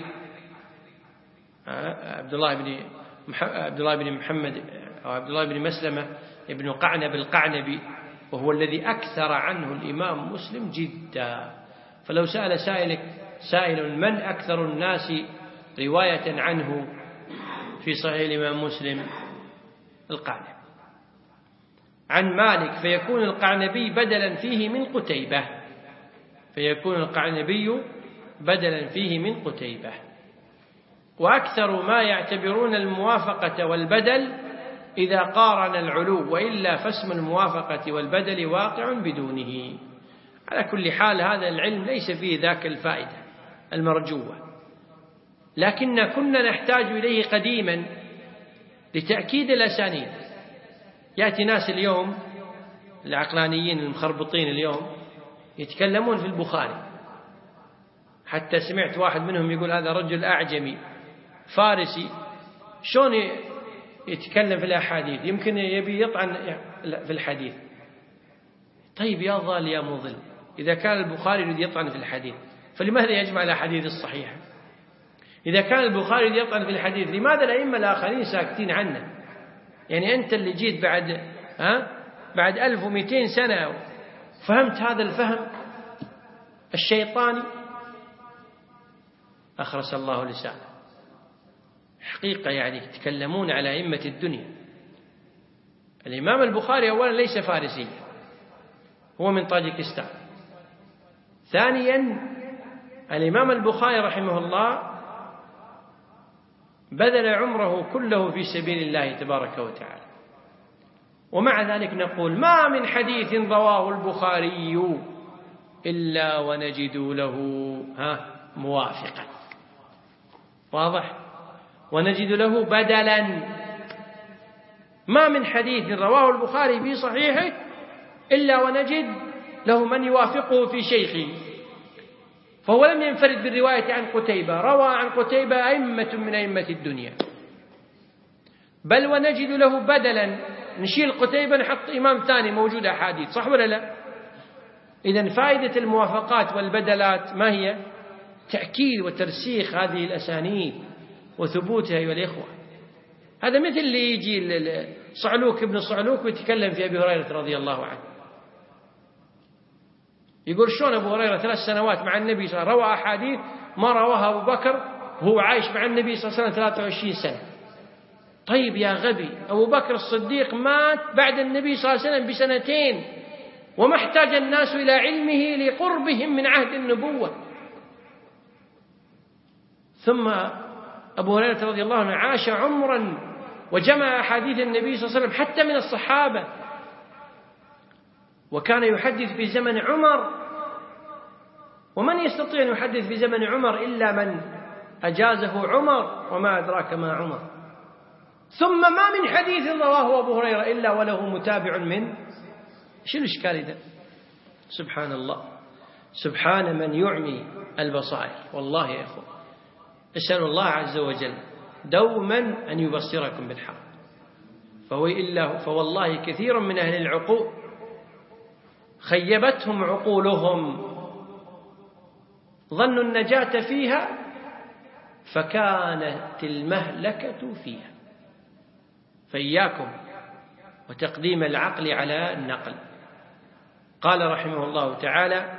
عبد الله بن عبد الله بن محمد أو عبد الله بن مسلمة ابن قعنب القعنبي، وهو الذي أكثر عنه الإمام مسلم جدا. فلو سأل سائل سائل من أكثر الناس رواية عنه في صحيح الإمام مسلم؟ القعنبي. عن مالك فيكون القعنبي بدلا فيه من قتيبة، فيكون القعنبي بدلا فيه من قتيبة. وأكثر ما يعتبرون الموافقة والبدل إذا قارن العلو، وإلا فاسم الموافقة والبدل واقع بدونه. على كل حال هذا العلم ليس فيه ذاك الفائدة المرجوة، لكن كنا نحتاج إليه قديما لتأكيد الأسانيد. يأتي ناس اليوم العقلانيين المخربطين اليوم يتكلمون في البخاري، حتى سمعت واحد منهم يقول هذا رجل أعجمي فارسي شلون يتكلم في الأحاديث، يمكن يبي يطعن في الحديث. طيب يا ضال يا مضل، إذا كان البخاري يريد يطعن في الحديث فلماذا يجمع الأحاديث الصحيحة؟ إذا كان البخاري يريد يطعن في الحديث لماذا الأئمة الآخرين ساكتين عنه؟ يعني أنت اللي جيت بعد ها بعد ألف ومئتين سنة فهمت هذا الفهم الشيطاني، أخرس الله لسانه. حقيقة يعني يتكلمون على أئمة الدنيا الإمام البخاري أولا ليس فارسيا، هو من طاجكستان. ثانيا الإمام البخاري رحمه الله بذل عمره كله في سبيل الله تبارك وتعالى، ومع ذلك نقول ما من حديث رواه البخاري إلا ونجد له ها موافقا، واضح، ونجد له بدلا. ما من حديث رواه البخاري في صحيحه إلا ونجد له من يوافقه في شيخه. فهو لم ينفرد بالرواية عن قتيبة، روى عن قتيبة أئمة من أئمة الدنيا، بل ونجد له بدلا. نشيل قتيبة نحط إمام ثاني موجود أحاديث، صح ولا لا؟ إذن فائدة الموافقات والبدلات ما هي؟ تأكيد وترسيخ هذه الأسانيد وثبوتها أيها الإخوة. هذا مثل اللي يجي صعلوك ابن صعلوك ويتكلم في أبي هريرة رضي الله عنه، يقول شلون أبو هريرة ثلاث سنوات مع النبي صلى الله عليه وسلم روى أحاديث ما رواها أبو بكر وهو عايش مع النبي صلى الله عليه وسلم ثلاثة وعشرين سنة. طيب يا غبي، أبو بكر الصديق مات بعد النبي صلى الله عليه وسلم بسنتين، وما احتاج الناس إلى علمه لقربهم من عهد النبوة. ثم أبو هريرة رضي الله عنه عاش عمرا وجمع أحاديث النبي صلى الله عليه وسلم حتى من الصحابة، وكان يحدث في زمن عمر، ومن يستطيع أن يحدث في زمن عمر إلا من أجازه عمر، وما أدراك ما عمر. ثم ما من حديث رواه أبو هريرة إلا وله متابع من. شنو الإشكال ده؟ سبحان الله، سبحان من يعمي البصائر. والله يا أخوة أسأل الله عز وجل دوما أن يبصركم بالحق، فهو إلا فوالله كثير من أهل العقول خيبتهم عقولهم، ظنوا النجاة فيها فكانت المهلكة فيها. فإياكم وتقديم العقل على النقل. قال رحمه الله تعالى: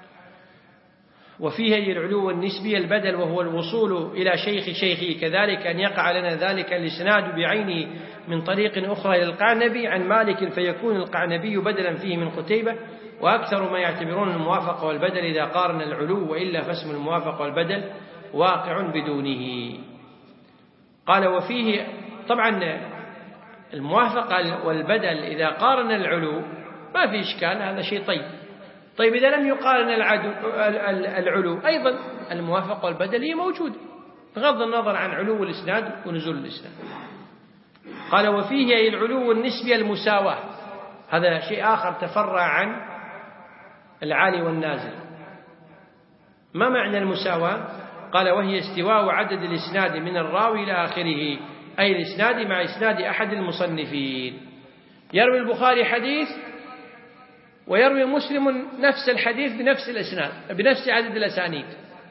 وفيه العلو النسبي البدل وهو الوصول إلى شيخ شيخه، كذلك أن يقع لنا ذلك الإسناد بعينه من طريق أخرى إلى القعنبي عن مالك فيكون القعنبي بدلا فيه من قتيبة. وأكثر ما يعتبرون الموافقة والبدل إذا قارن العلو، وإلا فاسم الموافقة والبدل واقع بدونه. قال وفيه طبعا الموافقة والبدل إذا قارن العلو ما في إشكال، هذا شيء طيب. طيب إذا لم يقارن العلو أيضا الموافقة والبدل هي موجودة بغض النظر عن علو الإسناد ونزول الإسناد. قال وفيه أي العلو النسبي المساواة، هذا شيء آخر تفرع عن العالي والنازل. ما معنى المساواة؟ قال وهي استواء عدد الإسناد من الراوي إلى آخره، أي الإسناد مع إسناد أحد المصنفين. يروي البخاري حديث ويروي مسلم نفس الحديث بنفس الإسناد بنفس عدد الأسانيد،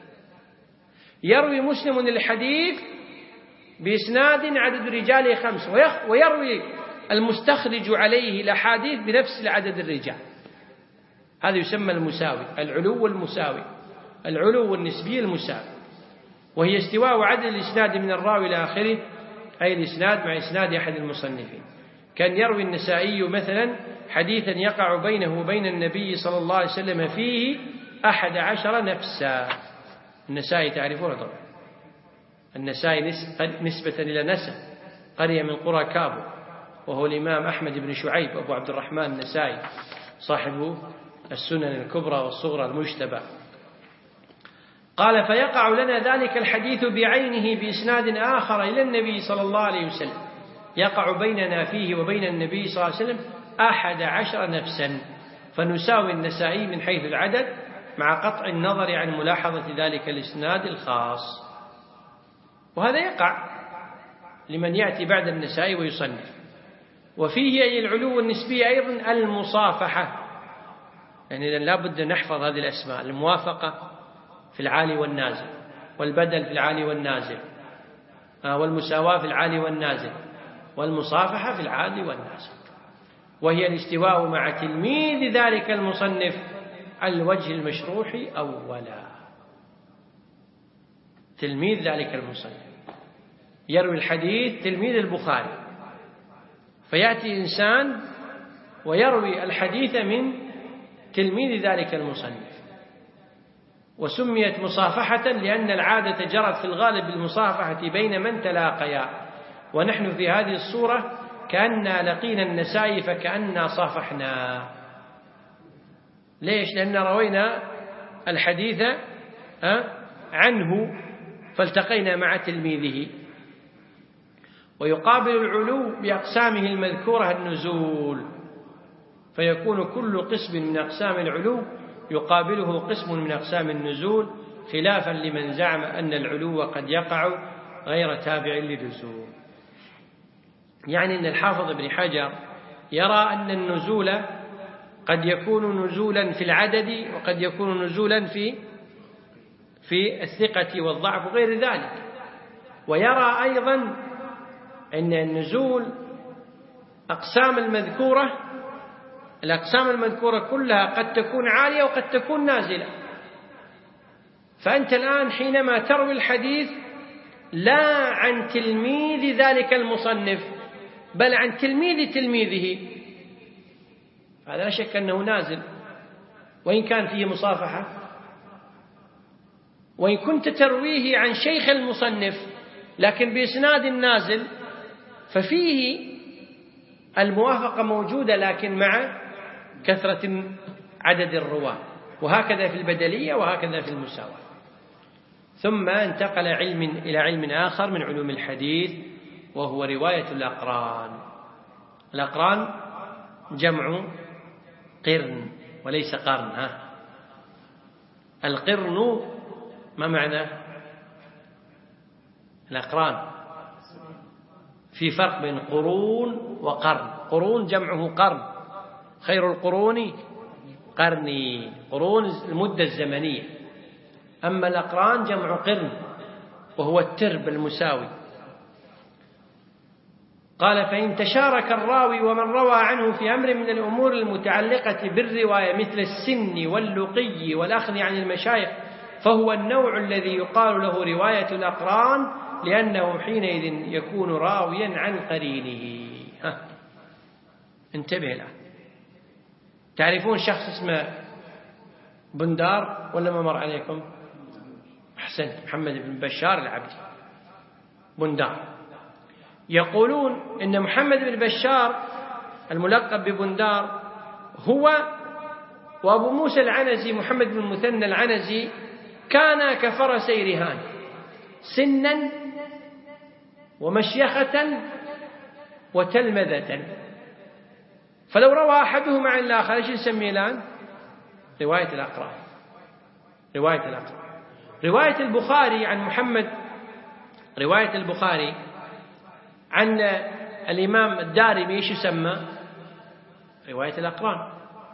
يروي مسلم الحديث بإسناد عدد رجاله خمس، ويروي المستخرج عليه الأحاديث بنفس عدد الرجال. هذا يسمى المساوي، العلو المساوي، العلو النسبي المساوي. وهي استواء عدد الإسناد من الراوي إلى آخره، أي الإسناد مع إسناد أحد المصنفين. كان يروي النسائي مثلا حديثا يقع بينه وبين النبي صلى الله عليه وسلم فيه أحد عشر نفسا. النسائي تعرفونه طبعا، النسائي نسبة إلى نسب قرية من قرى كابو، وهو الإمام أحمد بن شعيب أبو عبد الرحمن النسائي صاحب السنن الكبرى والصغرى المجتبى. قال فيقع لنا ذلك الحديث بعينه بإسناد آخر إلى النبي صلى الله عليه وسلم، يقع بيننا فيه وبين النبي صلى الله عليه وسلم أحد عشر نفسا، فنساوي النسائي من حيث العدد مع قطع النظر عن ملاحظة ذلك الإسناد الخاص. وهذا يقع لمن يأتي بعد النسائي ويصنف. وفيه أي العلو النسبي أيضا المصافحة، يعني لا بد نحفظ هذه الأسماء: الموافقة في العالي والنازل، والبدل في العالي والنازل، والمساواة في العالي والنازل، والمصافحة في العالي والنازل. وهي الاستواء مع تلميذ ذلك المصنف على الوجه المشروح أولا. تلميذ ذلك المصنف يروي الحديث تلميذ البخاري، فيأتي إنسان ويروي الحديث من تلميذ ذلك المصنف، وسميت مصافحة لأن العادة جرت في الغالب بالمصافحة بين من تلاقيا، ونحن في هذه الصورة كأننا لقينا النسائي فكأننا صافحنا. ليش؟ لأن روينا الحديث عنه فالتقينا مع تلميذه. ويقابل العلو بأقسامه المذكورة النزول، فيكون كل قسم من أقسام العلو يقابله قسم من أقسام النزول، خلافا لمن زعم أن العلو قد يقع غير تابع للزوم. يعني أن الحافظ ابن حجر يرى أن النزول قد يكون نزولا في العدد، وقد يكون نزولا في في الثقة والضعف وغير ذلك. ويرى أيضا أن النزول أقسام المذكورة الأقسام المذكورة كلها قد تكون عالية وقد تكون نازلة. فأنت الآن حينما تروي الحديث لا عن تلميذ ذلك المصنف بل عن تلميذ تلميذه، هذا لا شك أنه نازل وإن كان فيه مصافحة. وإن كنت ترويه عن شيخ المصنف لكن بإسناد نازل ففيه الموافقة موجودة لكن مع كثرة عدد الرواة، وهكذا في البدلية وهكذا في المساواة. ثم انتقل علم إلى علم آخر من علوم الحديث وهو رواية الأقران. الأقران جمع قرن وليس قرن. ها القرن ما معنى؟ الأقران في فرق بين قرون وقرن. قرون جمعه قرن، خير القرون قرني، قرون المدة الزمنية. أما الأقران جمع قرن وهو الترب المساوي. قال فإن تشارك الراوي ومن روى عنه في أمر من الأمور المتعلقة بالرواية مثل السن واللقي والأخذ عن المشايخ فهو النوع الذي يقال له رواية الأقران، لأنه حينئذ يكون راويا عن قرينه. ها انتبه الآن. تعرفون شخص اسمه بندار ولا ما مر عليكم؟ أحسنت، محمد بن بشار العبدي بندار. يقولون إن محمد بن بشار الملقب ببندار هو وأبو موسى العنزي محمد بن المثنى العنزي كانا كفرسي رهان سنا ومشيخة وتلمذة، فلو روى أحدهما عن الآخر ايش نسميه الآن؟ رواية الأقران. رواية الأقران. رواية البخاري عن محمد رواية البخاري عن الإمام الدارمي ايش يسمى؟ رواية الأقران.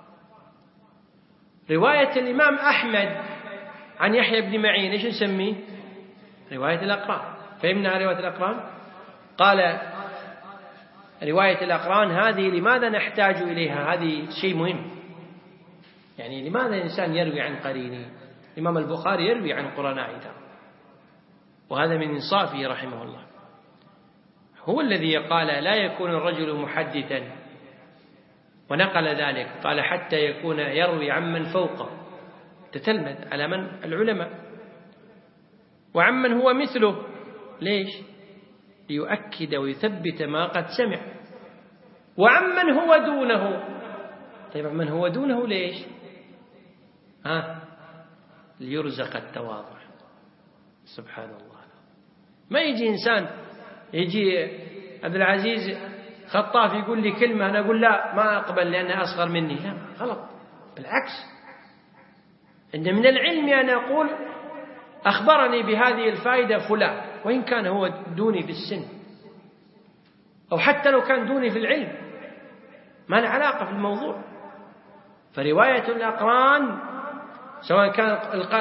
رواية الإمام أحمد عن يحيى بن معين ايش نسميه؟ رواية الأقران. فهمنا رواية الأقران؟ قال رواية الأقران هذه لماذا نحتاج إليها؟ هذه شيء مهم. يعني لماذا الإنسان يروي عن قرينه؟ الإمام البخاري يروي عن قرنائه، وهذا من إنصافه رحمه الله. هو الذي قال لا يكون الرجل محدثا، ونقل ذلك قال حتى يكون يروي عمن فوقه، تتلمذ على من العلماء وعمن هو مثله. ليش؟ ليؤكد ويثبت ما قد سمع. وعمن هو دونه. طيب من هو دونه ليش؟ ها ليرزق التواضع. سبحان الله. ما يجي إنسان يجي عبد العزيز خطاف يقول لي كلمة أنا أقول لا ما أقبل لأنها أصغر مني، لا غلط، بالعكس. إن من العلم أن أقول أخبرني بهذه الفائدة فلان وإن كان هو دوني في السن، أو حتى لو كان دوني في العلم، ما له علاقة في الموضوع. فرواية الأقران سواء كان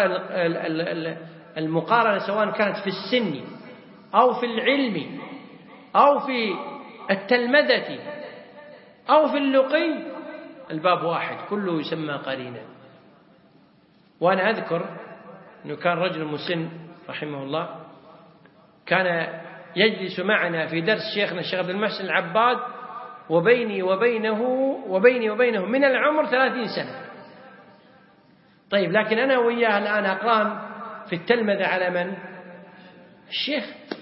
المقارنة سواء كانت في السن أو في العلم أو في التلمذة أو في اللقي، الباب واحد كله يسمى قرينا. وأنا أذكر أنه كان رجل مسن رحمه الله كان يجلس معنا في درس شيخنا الشيخ عبد المحسن العباد وبيني وبينه وبيني وبينه من العمر ثلاثين سنة. طيب لكن أنا وياه الآن أقران في التلمذة على من؟ الشيخ.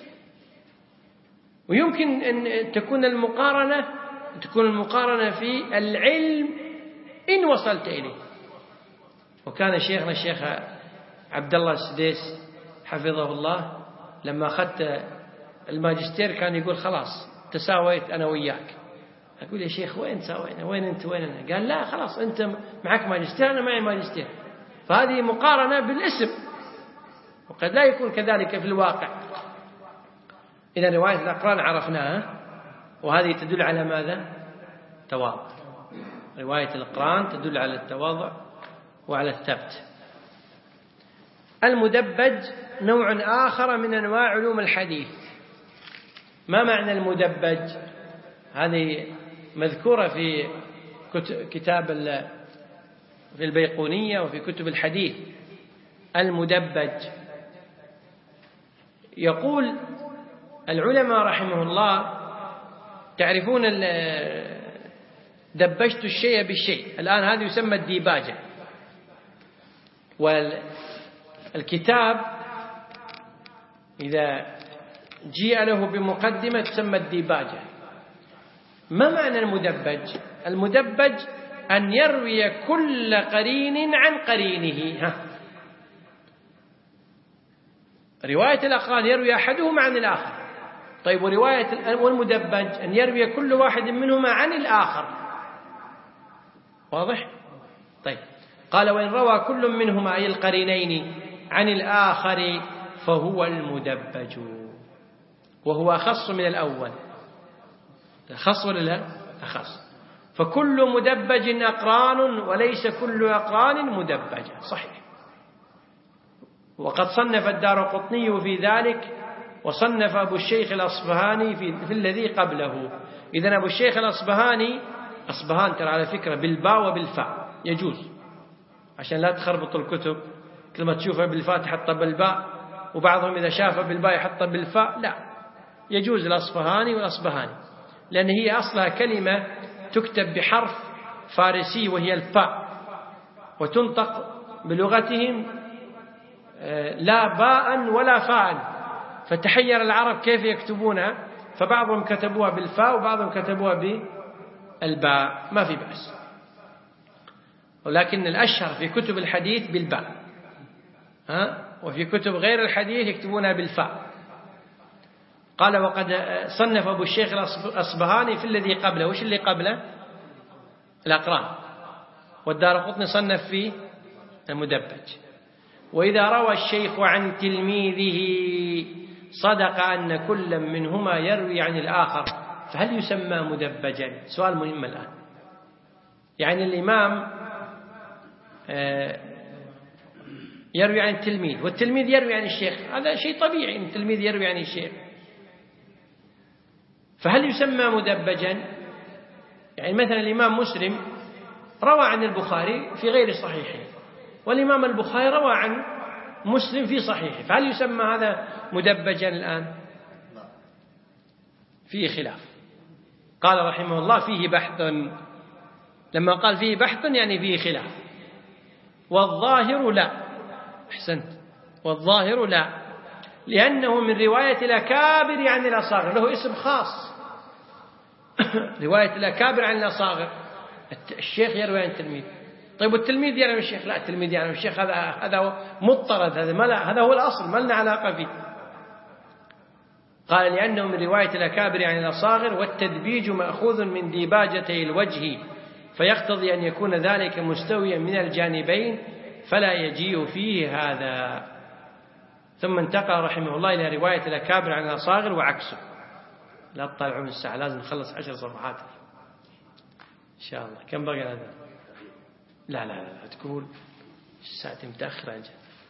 ويمكن أن تكون المقارنة تكون المقارنة في العلم إن وصلت إليه. وكان شيخنا الشيخ عبد الله السديس حفظه الله لما أخذت الماجستير كان يقول خلاص تساويت أنا وياك. أقول يا شيخ وين ساوينا؟ وين أنت وين أنا؟ قال لا خلاص أنت معك ماجستير أنا معي ماجستير. فهذه مقارنة بالاسم، وقد لا يكون كذلك في الواقع. إذا رواية الأقران عرفناها، وهذه تدل على ماذا؟ تواضع. رواية الأقران تدل على التواضع وعلى الثبت. المدبج نوع آخر من أنواع علوم الحديث. ما معنى المدبج؟ هذه مذكورة في كتاب في البيقونية وفي كتب الحديث. المدبج يقول العلماء رحمه الله تعرفون دبجت الشيء بالشيء، الآن هذا يسمى الديباجة. والكتاب إذا جيء له بمقدمة تسمى الديباجة. ما معنى المدبج؟ المدبج أن يروي كل قرين عن قرينه. ها. رواية الأقران يروي أحدهما عن الآخر. طيب ورواية والمدبج أن يروي كل واحد منهما عن الآخر. واضح؟ طيب قال وإن روى كل منهما أي القرينين عن الآخر فهو المدبج، وهو أخص من الأول. أخص ولا لا؟ أخص. فكل مدبج أقران وليس كل أقران مدبجة. صحيح. وقد صنف الدارقطني في ذلك، وصنف أبو الشيخ الأصبهاني في, في الذي قبله. إذن أبو الشيخ الأصبهاني، أصبهان ترى على فكرة بالباء وبالفاء يجوز، عشان لا تخربط الكتب. كل ما تشوفها بالفاء تحطها بالباء، وبعضهم إذا شافها بالباء يحطها بالفاء. لا، يجوز الأصبهاني والأصبهاني، لأن هي أصلها كلمة تكتب بحرف فارسي وهي الفاء، وتنطق بلغتهم لا باء ولا فاء، فتحير العرب كيف يكتبونها، فبعضهم كتبوها بالفاء وبعضهم كتبوها بالباء. ما في بأس، ولكن الأشهر في كتب الحديث بالباء، ها؟ وفي كتب غير الحديث يكتبونها بالفاء. قال وقد صنف أبو الشيخ الأصبهاني في الذي قبله. وش اللي قبله؟ الأقران. والدارقطني صنف في المدبج. وإذا روى الشيخ عن تلميذه صدق أن كل منهما يروي عن الآخر فهل يسمى مدبجا؟ سؤال مهم الآن. يعني الإمام يروي عن التلميذ، والتلميذ يروي عن الشيخ، هذا شيء طبيعي أن التلميذ يروي عن الشيخ، فهل يسمى مدبجا؟ يعني مثلا الإمام مسلم روى عن البخاري في غير صحيحه، والإمام البخاري روى عن مسلم في صحيحه، فهل يسمى هذا مدبجا الآن؟ فيه خلاف. قال رحمه الله فيه بحث. لما قال فيه بحث يعني فيه خلاف. والظاهر لا. أحسنت. والظاهر لا، لأنه من رواية الأكابر عن الأصاغر، له اسم خاص. رواية الأكابر عن الأصاغر، الشيخ يروي عن التلميذ. طيب والتلميذ يروي عن الشيخ؟ لا، التلميذ يروي عن الشيخ، هذا هذا مضطرد، هذا ما هذا هو الأصل، ما لنا علاقة فيه. قال لأنه من رواية الأكابر عن الأصاغر، والتدبيج مأخوذ من ديباجتي الوجه، فيقتضي أن يكون ذلك مستويا من الجانبين، فلا يجيء فيه هذا. ثم انتقل رحمه الله إلى رواية الأكابر عن الأصاغر وعكسه. لا تطالعون الساعة، لازم نخلص عشر صفحات إن شاء الله. كم بقى هذا؟ لا لا لا تقول الساعة متأخرة أجل.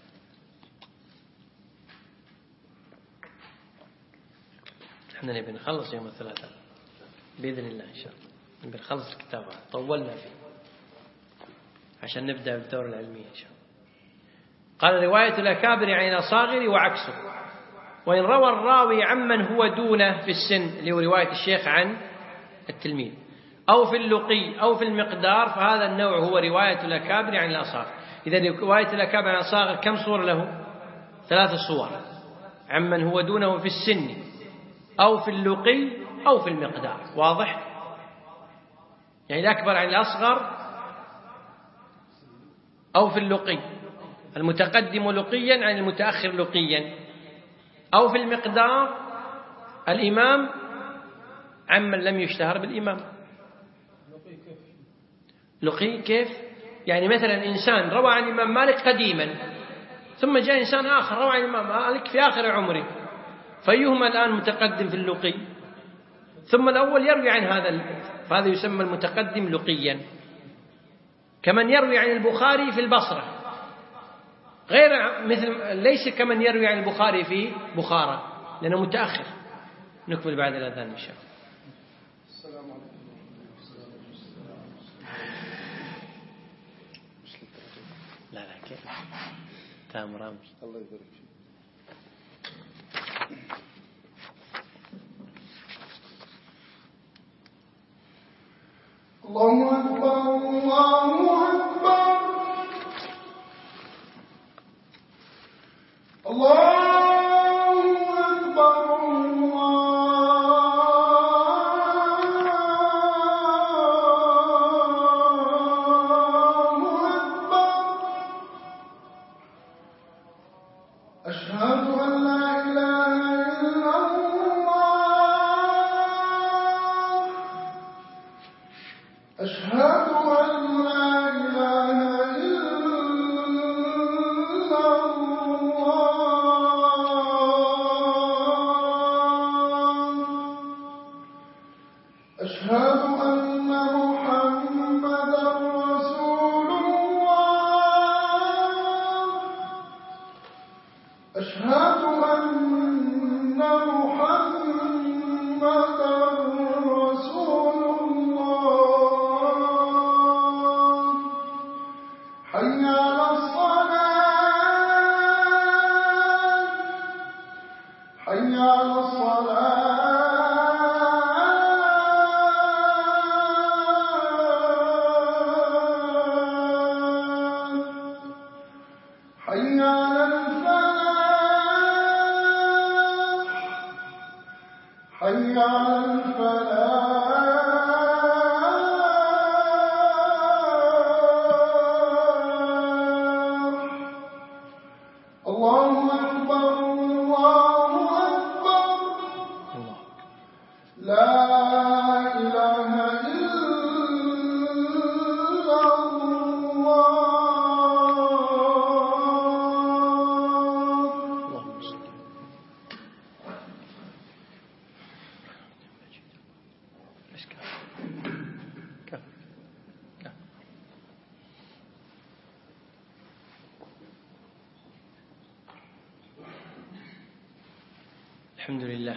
احنا نبي نخلص يوم الثلاثاء بإذن الله إن شاء الله. نبي نخلص الكتاب، طولنا فيه عشان نبدأ بالدورة العلمية إن شاء الله. قال رواية الأكابر عن الأصاغر وعكسه. وإن روى الراوي عمن هو دونه في السن، اللي هو رواية الشيخ عن التلميذ، أو في اللقي أو في المقدار، فهذا النوع هو رواية الأكابر عن الأصاغر. إذا رواية الأكابر عن الأصاغر كم صورة له؟ ثلاث صور، عمن هو دونه في السن أو في اللقي أو في المقدار. واضح؟ يعني الأكبر عن الأصغر أو في اللقي، المتقدم لقيا عن المتأخر لقيا، أو في المقدار الإمام عمن لم يشتهر بالإمام. لقي كيف؟ يعني مثلا إنسان روى عن الإمام مالك قديما، ثم جاء إنسان آخر روى عن الإمام مالك في آخر عمره، فأيهما الآن متقدم في اللقي؟ ثم الأول يروي عن هذا، فهذا يسمى المتقدم لقيا. كمن يروي عن البخاري في البصرة، غير مثل ليس كمن يروي عن البخاري في بخارى، لأنه متأخر. نكمل بعد الأذان إن شاء الله. السلام عليكم. لا لا كيف تام رامز. الله يبارك فيك. الله أكبر الله أكبر الله الحمد لله.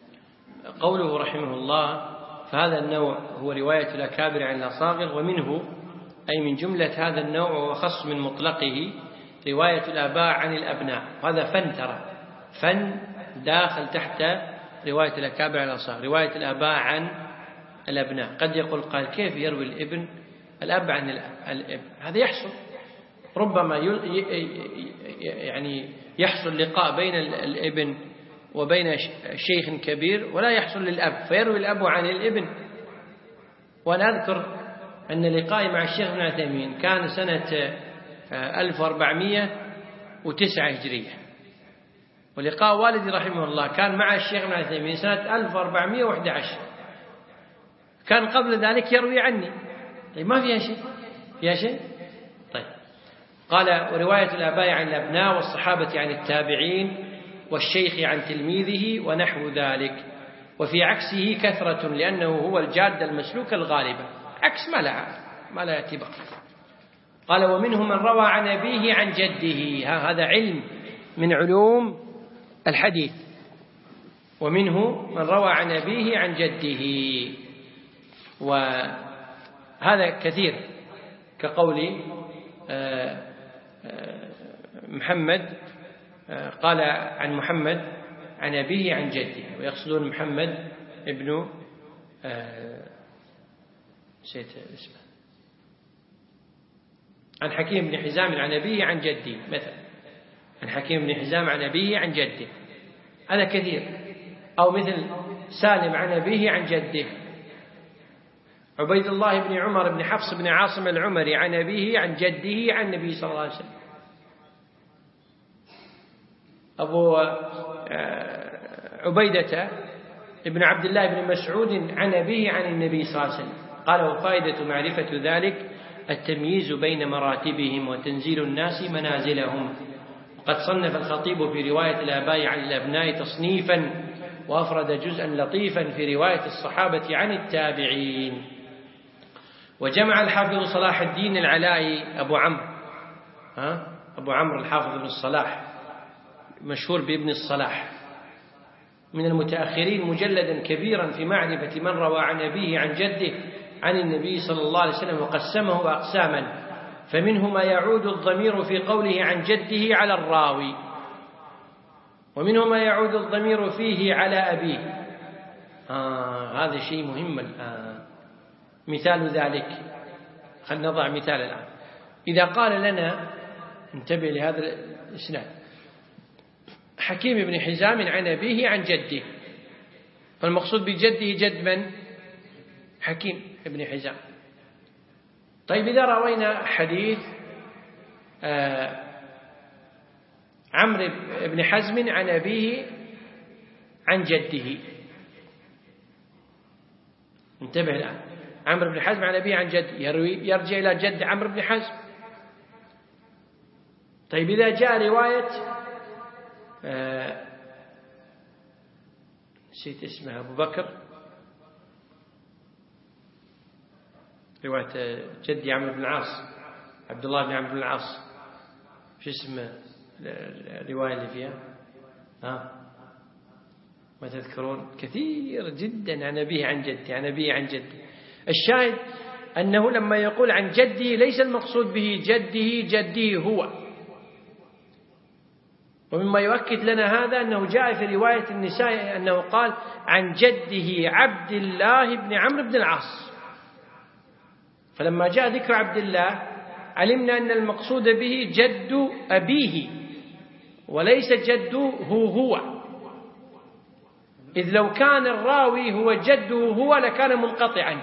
قوله رحمه الله: فهذا النوع هو رواية الأكابر عن الأصاغر، ومنه أي من جملة هذا النوع وخص من مطلقه رواية الآباء عن الأبناء. هذا فن، ترى فن داخل تحت رواية الأكابر عن الأصاغر، رواية الآباء عن الأبناء. قد يقول قال كيف يروي الابن الأب عن الابن؟ هذا يحصل، ربما يعني يحصل لقاء بين الابن وبين شيخ كبير ولا يحصل للأب، فيروي الأب عن الابن. وأنا أذكر أن لقائي مع الشيخ ابن عثيمين كان سنة ألف وأربعمائة وتسعة هجرية، ولقاء والدي رحمه الله كان مع الشيخ ابن عثيمين سنة ألف وأربعمائة وأحد عشر. كان قبل ذلك يروي عني، طيب ما فيها شيء، فيها شيء. طيب قال: ورواية الآباء عن الأبناء، والصحابة عن التابعين، والشيخ عن تلميذه، ونحو ذلك. وفي عكسه كثرة، لأنه هو الجادة المسلوكة الغالبة، عكس ما لا ما لا يأتي بقى. قال: ومنه من روى عن أبيه عن جده. هذا علم من علوم الحديث. ومنه من روى عن أبيه عن جده، وهذا كثير، كقول محمد قال عن محمد عن أبيه عن جده، ويقصدون محمد ابن نسيت اسمه، عن حكيم بن حزام عن أبيه عن جده مثلا، عن حكيم بن حزام عن أبيه عن جده، هذا كثير. أو مثل سالم عن أبيه عن جده، عبيد الله بن عمر بن حفص بن عاصم العمري عن أبيه عن جده عن النبي صلى الله عليه وسلم. أبو عبيدة ابن عبد الله بن مسعود عن أبيه عن النبي صلى الله عليه وسلم. قال: وفائدة معرفة ذلك التمييز بين مراتبهم وتنزيل الناس منازلهم. وقد صنف الخطيب في رواية الآباء عن الأبناء تصنيفا، وأفرد جزءا لطيفا في رواية الصحابة عن التابعين. وجمع الحافظ صلاح الدين العلائي أبو عمرو ها أبو عمرو الحافظ بن الصلاح مشهور بابن الصلاح من المتأخرين مجلدا كبيرا في معرفة من روى عن أبيه عن جده عن النبي صلى الله عليه وسلم، وقسمه أقساما، فمنه ما يعود الضمير في قوله عن جده على الراوي، ومنه ما يعود الضمير فيه على أبيه. آه هذا شيء مهم الآن. مثال ذلك، خلنا نضع مثال الآن. إذا قال لنا، انتبه لهذا الإسناد، حكيم بن حزام عن أبيه عن جده، فالمقصود بجده جد من؟ حكيم بن حزام. طيب إذا روينا حديث آه عمرو بن حزم عن أبيه عن جده، انتبه الآن، عمرو بن حزم عن أبيه عن جده يرجع إلى جد عمرو بن حزم. طيب إذا جاء رواية آه نسيت اسمها أبو بكر، رواية جدي عمرو بن العاص، عبد الله بن عمرو بن العاص، شو اسم الرواية اللي فيها؟ ها ما تذكرون؟ كثير جدا عن أبيه عن جدي، عن أبيه عن جدي. الشاهد أنه لما يقول عن جده ليس المقصود به جده جده هو. ومما يؤكد لنا هذا أنه جاء في رواية النساء أنه قال عن جده عبد الله بن عمرو بن العاص، فلما جاء ذكر عبد الله علمنا أن المقصود به جد أبيه وليس جده هو هو، إذ لو كان الراوي هو جده هو لكان منقطعا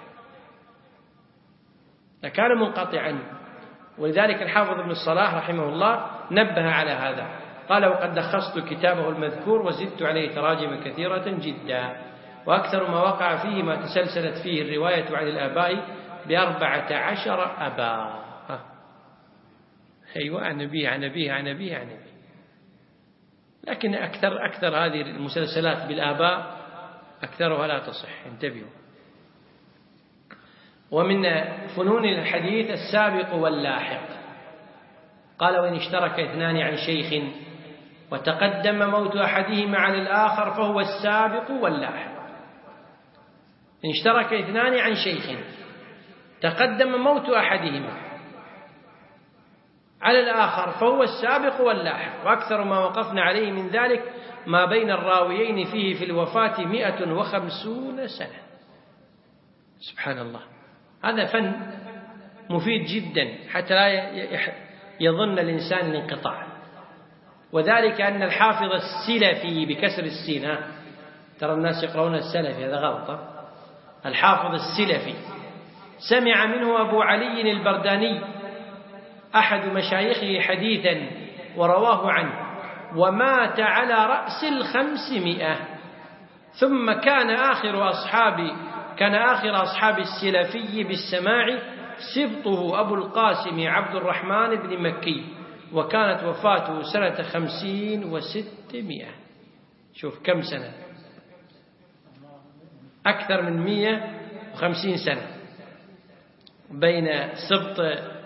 لكان منقطعا ولذلك الحافظ ابن الصلاح رحمه الله نبه على هذا، قال: وقد لخصت كتابه المذكور وزدت عليه تراجم كثيرة جدا، وأكثر ما وقع فيه ما تسلسلت فيه الرواية عن الآباء بأربعة عشر أبا. أيوة، عن أبيه عن أبيه عن أبيه عن أبيه. لكن أكثر أكثر هذه المسلسلات بالآباء أكثرها لا تصح، انتبهوا. ومن فنون الحديث السابق واللاحق. قال: وإن اشترك اثنان عن شيخ وتقدم موت أحدهما على الآخر فهو السابق واللاحق. إن اشترك اثنان عن شيخ تقدم موت أحدهما على الآخر فهو السابق واللاحق، وأكثر ما وقفنا عليه من ذلك ما بين الراويين فيه في الوفاة مئة وخمسون سنة. سبحان الله، هذا فن مفيد جدا حتى لا يظن الإنسان الانقطاع. وذلك أن الحافظ السلفي بكسر السين، ترى الناس يقرؤون السلفي، هذا غلطة، الحافظ السلفي سمع منه أبو علي البرداني أحد مشايخه حديثا ورواه عنه، ومات على رأس الخمسمائة، ثم كان آخر أصحاب كان آخر أصحاب السلفي بالسماع سبطه أبو القاسم عبد الرحمن بن مكي، وكانت وفاته سنة خمسين وستمائة. شوف كم سنة، أكثر من مئة وخمسين سنة بين سبط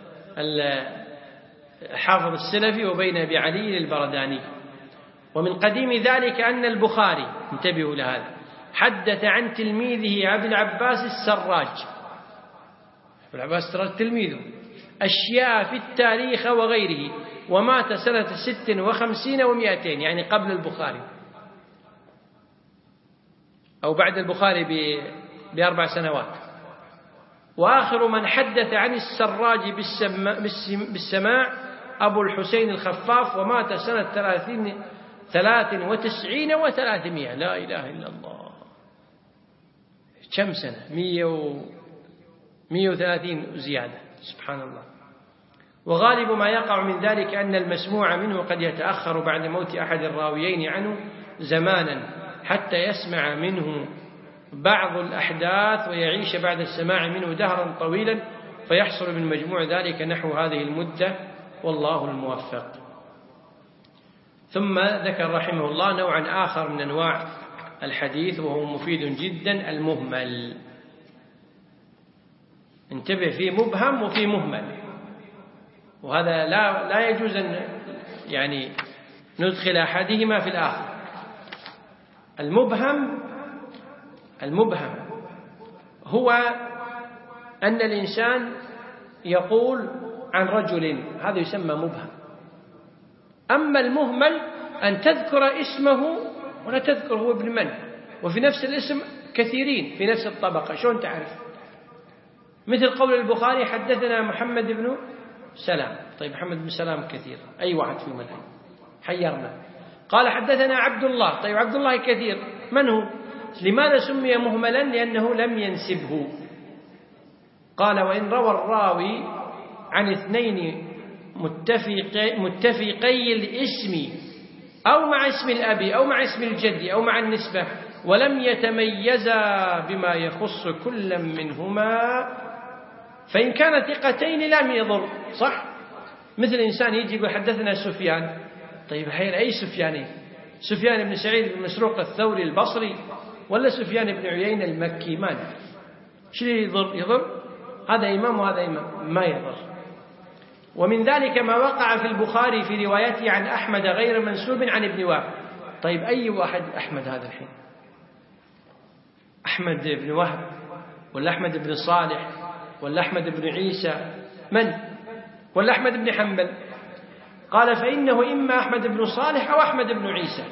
الحافظ السلفي وبين أبي علي البرداني. ومن قديم ذلك أن البخاري، انتبهوا لهذا، حدث عن تلميذه أبي العباس السراج، أبي العباس السراج تلميذه، أشياء في التاريخ وغيره، ومات سنة ست وخمسين ومائتين، يعني قبل البخاري أو بعد البخاري بأربع سنوات. وآخر من حدث عن السراج بالسماع أبو الحسين الخفاف، ومات سنة ثلاثين ثلاث وتسعين وثلاثمائة. لا إله إلا الله. كم سنة؟ مية و مية وثلاثين زيادة. سبحان الله. وغالب ما يقع من ذلك أن المسموع منه قد يتأخر بعد موت أحد الراويين عنه زمانا حتى يسمع منه بعض الأحداث ويعيش بعد السماع منه دهرا طويلا، فيحصل من مجموع ذلك نحو هذه المدة، والله الموفق. ثم ذكر رحمه الله نوعا آخر من أنواع الحديث وهو مفيد جدا، المهمل. انتبه، فيه مبهم وفيه مهمل، وهذا لا لا يجوز أن يعني ندخل أحدهما في الآخر. المبهم المبهم هو أن الإنسان يقول عن رجل، هذا يسمى مبهم. أما المهمل أن تذكر اسمه ولا تذكر هو ابن من، وفي نفس الاسم كثيرين في نفس الطبقة، شلون تعرف؟ مثل قول البخاري حدثنا محمد بن سلام. طيب محمد بن سلام كثير، أي واحد فيهم الآن؟ حيرنا. قال حدثنا عبد الله. طيب عبد الله كثير، من هو؟ لماذا سمي مهملا؟ لأنه لم ينسبه. قال وإن روى الراوي عن اثنين متفقي, متفقي الاسم أو مع اسم الأب أو مع اسم الجد أو مع النسبة ولم يتميزا بما يخص كل منهما، فإن كان ثقتين لم يضر. صح؟ مثل إنسان يجي يقول حدثنا سفيان. طيب حين أي سفيانين؟ سفيان بن سعيد بن مسروق الثوري البصري ولا سفيان بن عيينة المكي؟ ما ندري. شو يضر؟ يضر هذا إمام وهذا إمام، ما يضر. ومن ذلك ما وقع في البخاري في روايته عن أحمد غير منسوب عن ابن وهب. طيب أي واحد أحمد هذا الحين؟ أحمد بن وهب ولا أحمد بن صالح ولا أحمد بن عيسى؟ من؟ ولا أحمد بن حنبل؟ قال فإنه إما أحمد بن صالح أو أحمد بن عيسى،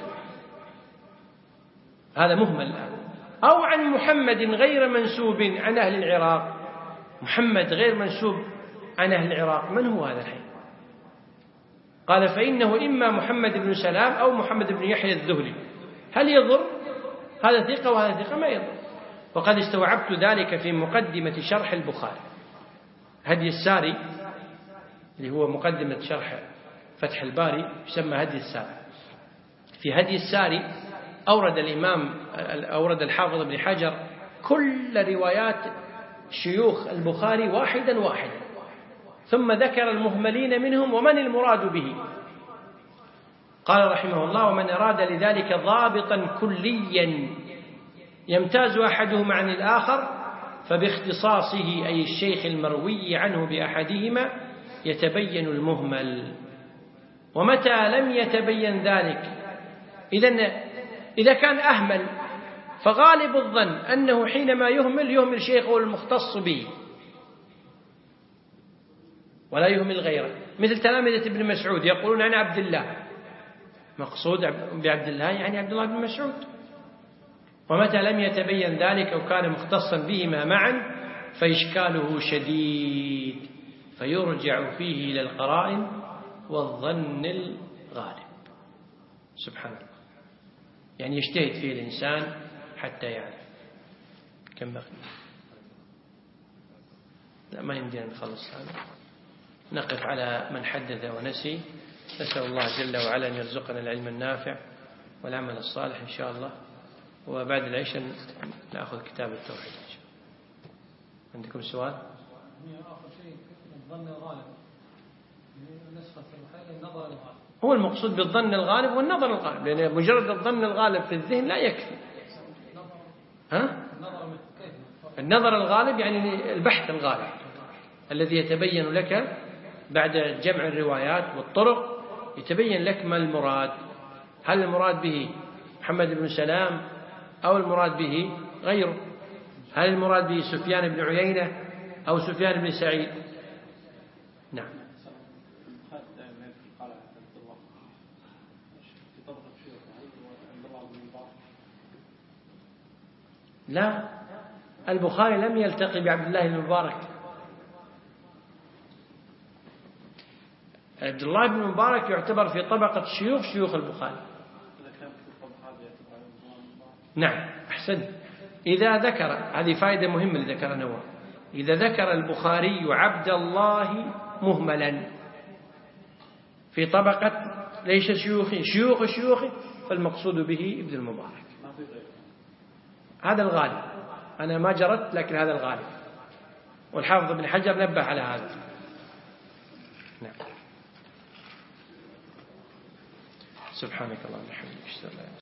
هذا مهمل الآن. أو عن محمد غير منسوب عن أهل العراق. محمد غير منسوب عن أهل العراق، من هو هذا الحين؟ قال فإنه إما محمد بن سلام أو محمد بن يحيى الذهلي. هل يضر؟ هذا ثقة وهذا ثقة، ما يضر. وقد استوعبت ذلك في مقدمة شرح البخاري، هدي الساري، اللي هو مقدمة شرح فتح الباري، يسمى هدي الساري. في هدي الساري أورد الإمام أورد الحافظ ابن حجر كل روايات شيوخ البخاري واحدا واحدا، ثم ذكر المهملين منهم ومن المراد به. قال رحمه الله ومن أراد لذلك ضابطا كليا يمتاز أحدهما عن الآخر فباختصاصه أي الشيخ المروي عنه بأحدهما يتبين المهمل. ومتى لم يتبين ذلك، إذن إذا كان أهمل فغالب الظن أنه حينما يهمل يهمل شيخه المختص به ولا يهمل غيره. مثل تلامذة ابن مسعود يقولون عن عبد الله، مقصود بعبد الله يعني عبد الله بن مسعود. ومتى لم يتبين ذلك وكان مختصا بهما معا فإشكاله شديد، فيرجع فيه إلى القرائن والظن الغالب. سبحان الله. يعني يجتهد فيه الإنسان حتى يعرف. كم بقي؟ لا ما يمدينا نخلص هذا، نقف على من حدث ونسي. نسأل الله جل وعلا أن يرزقنا العلم النافع والعمل الصالح إن شاء الله. وبعد العشاء نأخذ كتاب التوحيد. عندكم سؤال؟ الظن الغالب نسخة النظر الغالب، هو المقصود بالظن الغالب والنظر الغالب، لأن مجرد الظن الغالب في الذهن لا يكفي. ها؟ النظر الغالب يعني البحث الغالب الذي يتبين لك بعد جمع الروايات والطرق، يتبين لك ما المراد. هل المراد به محمد بن سلام أو المراد به غيره؟ هل المراد به سفيان بن عيينة أو سفيان بن سعيد؟ نعم. لا البخاري لم يلتقي بعبد الله بن المبارك. عبد الله بن المبارك يعتبر في طبقة شيوخ شيوخ البخاري. نعم أحسن. إذا ذكر، هذه فائدة مهمة اللي ذكرها نواف، إذا ذكر البخاري عبد الله مهملا في طبقة ليس شيوخه شيوخ شيوخه، فالمقصود به ابن المبارك. هذا الغالب، أنا ما جرت لكن هذا الغالب، والحافظ ابن حجر نبه على هذا. نعم. سبحانك اللهم وبحمدك.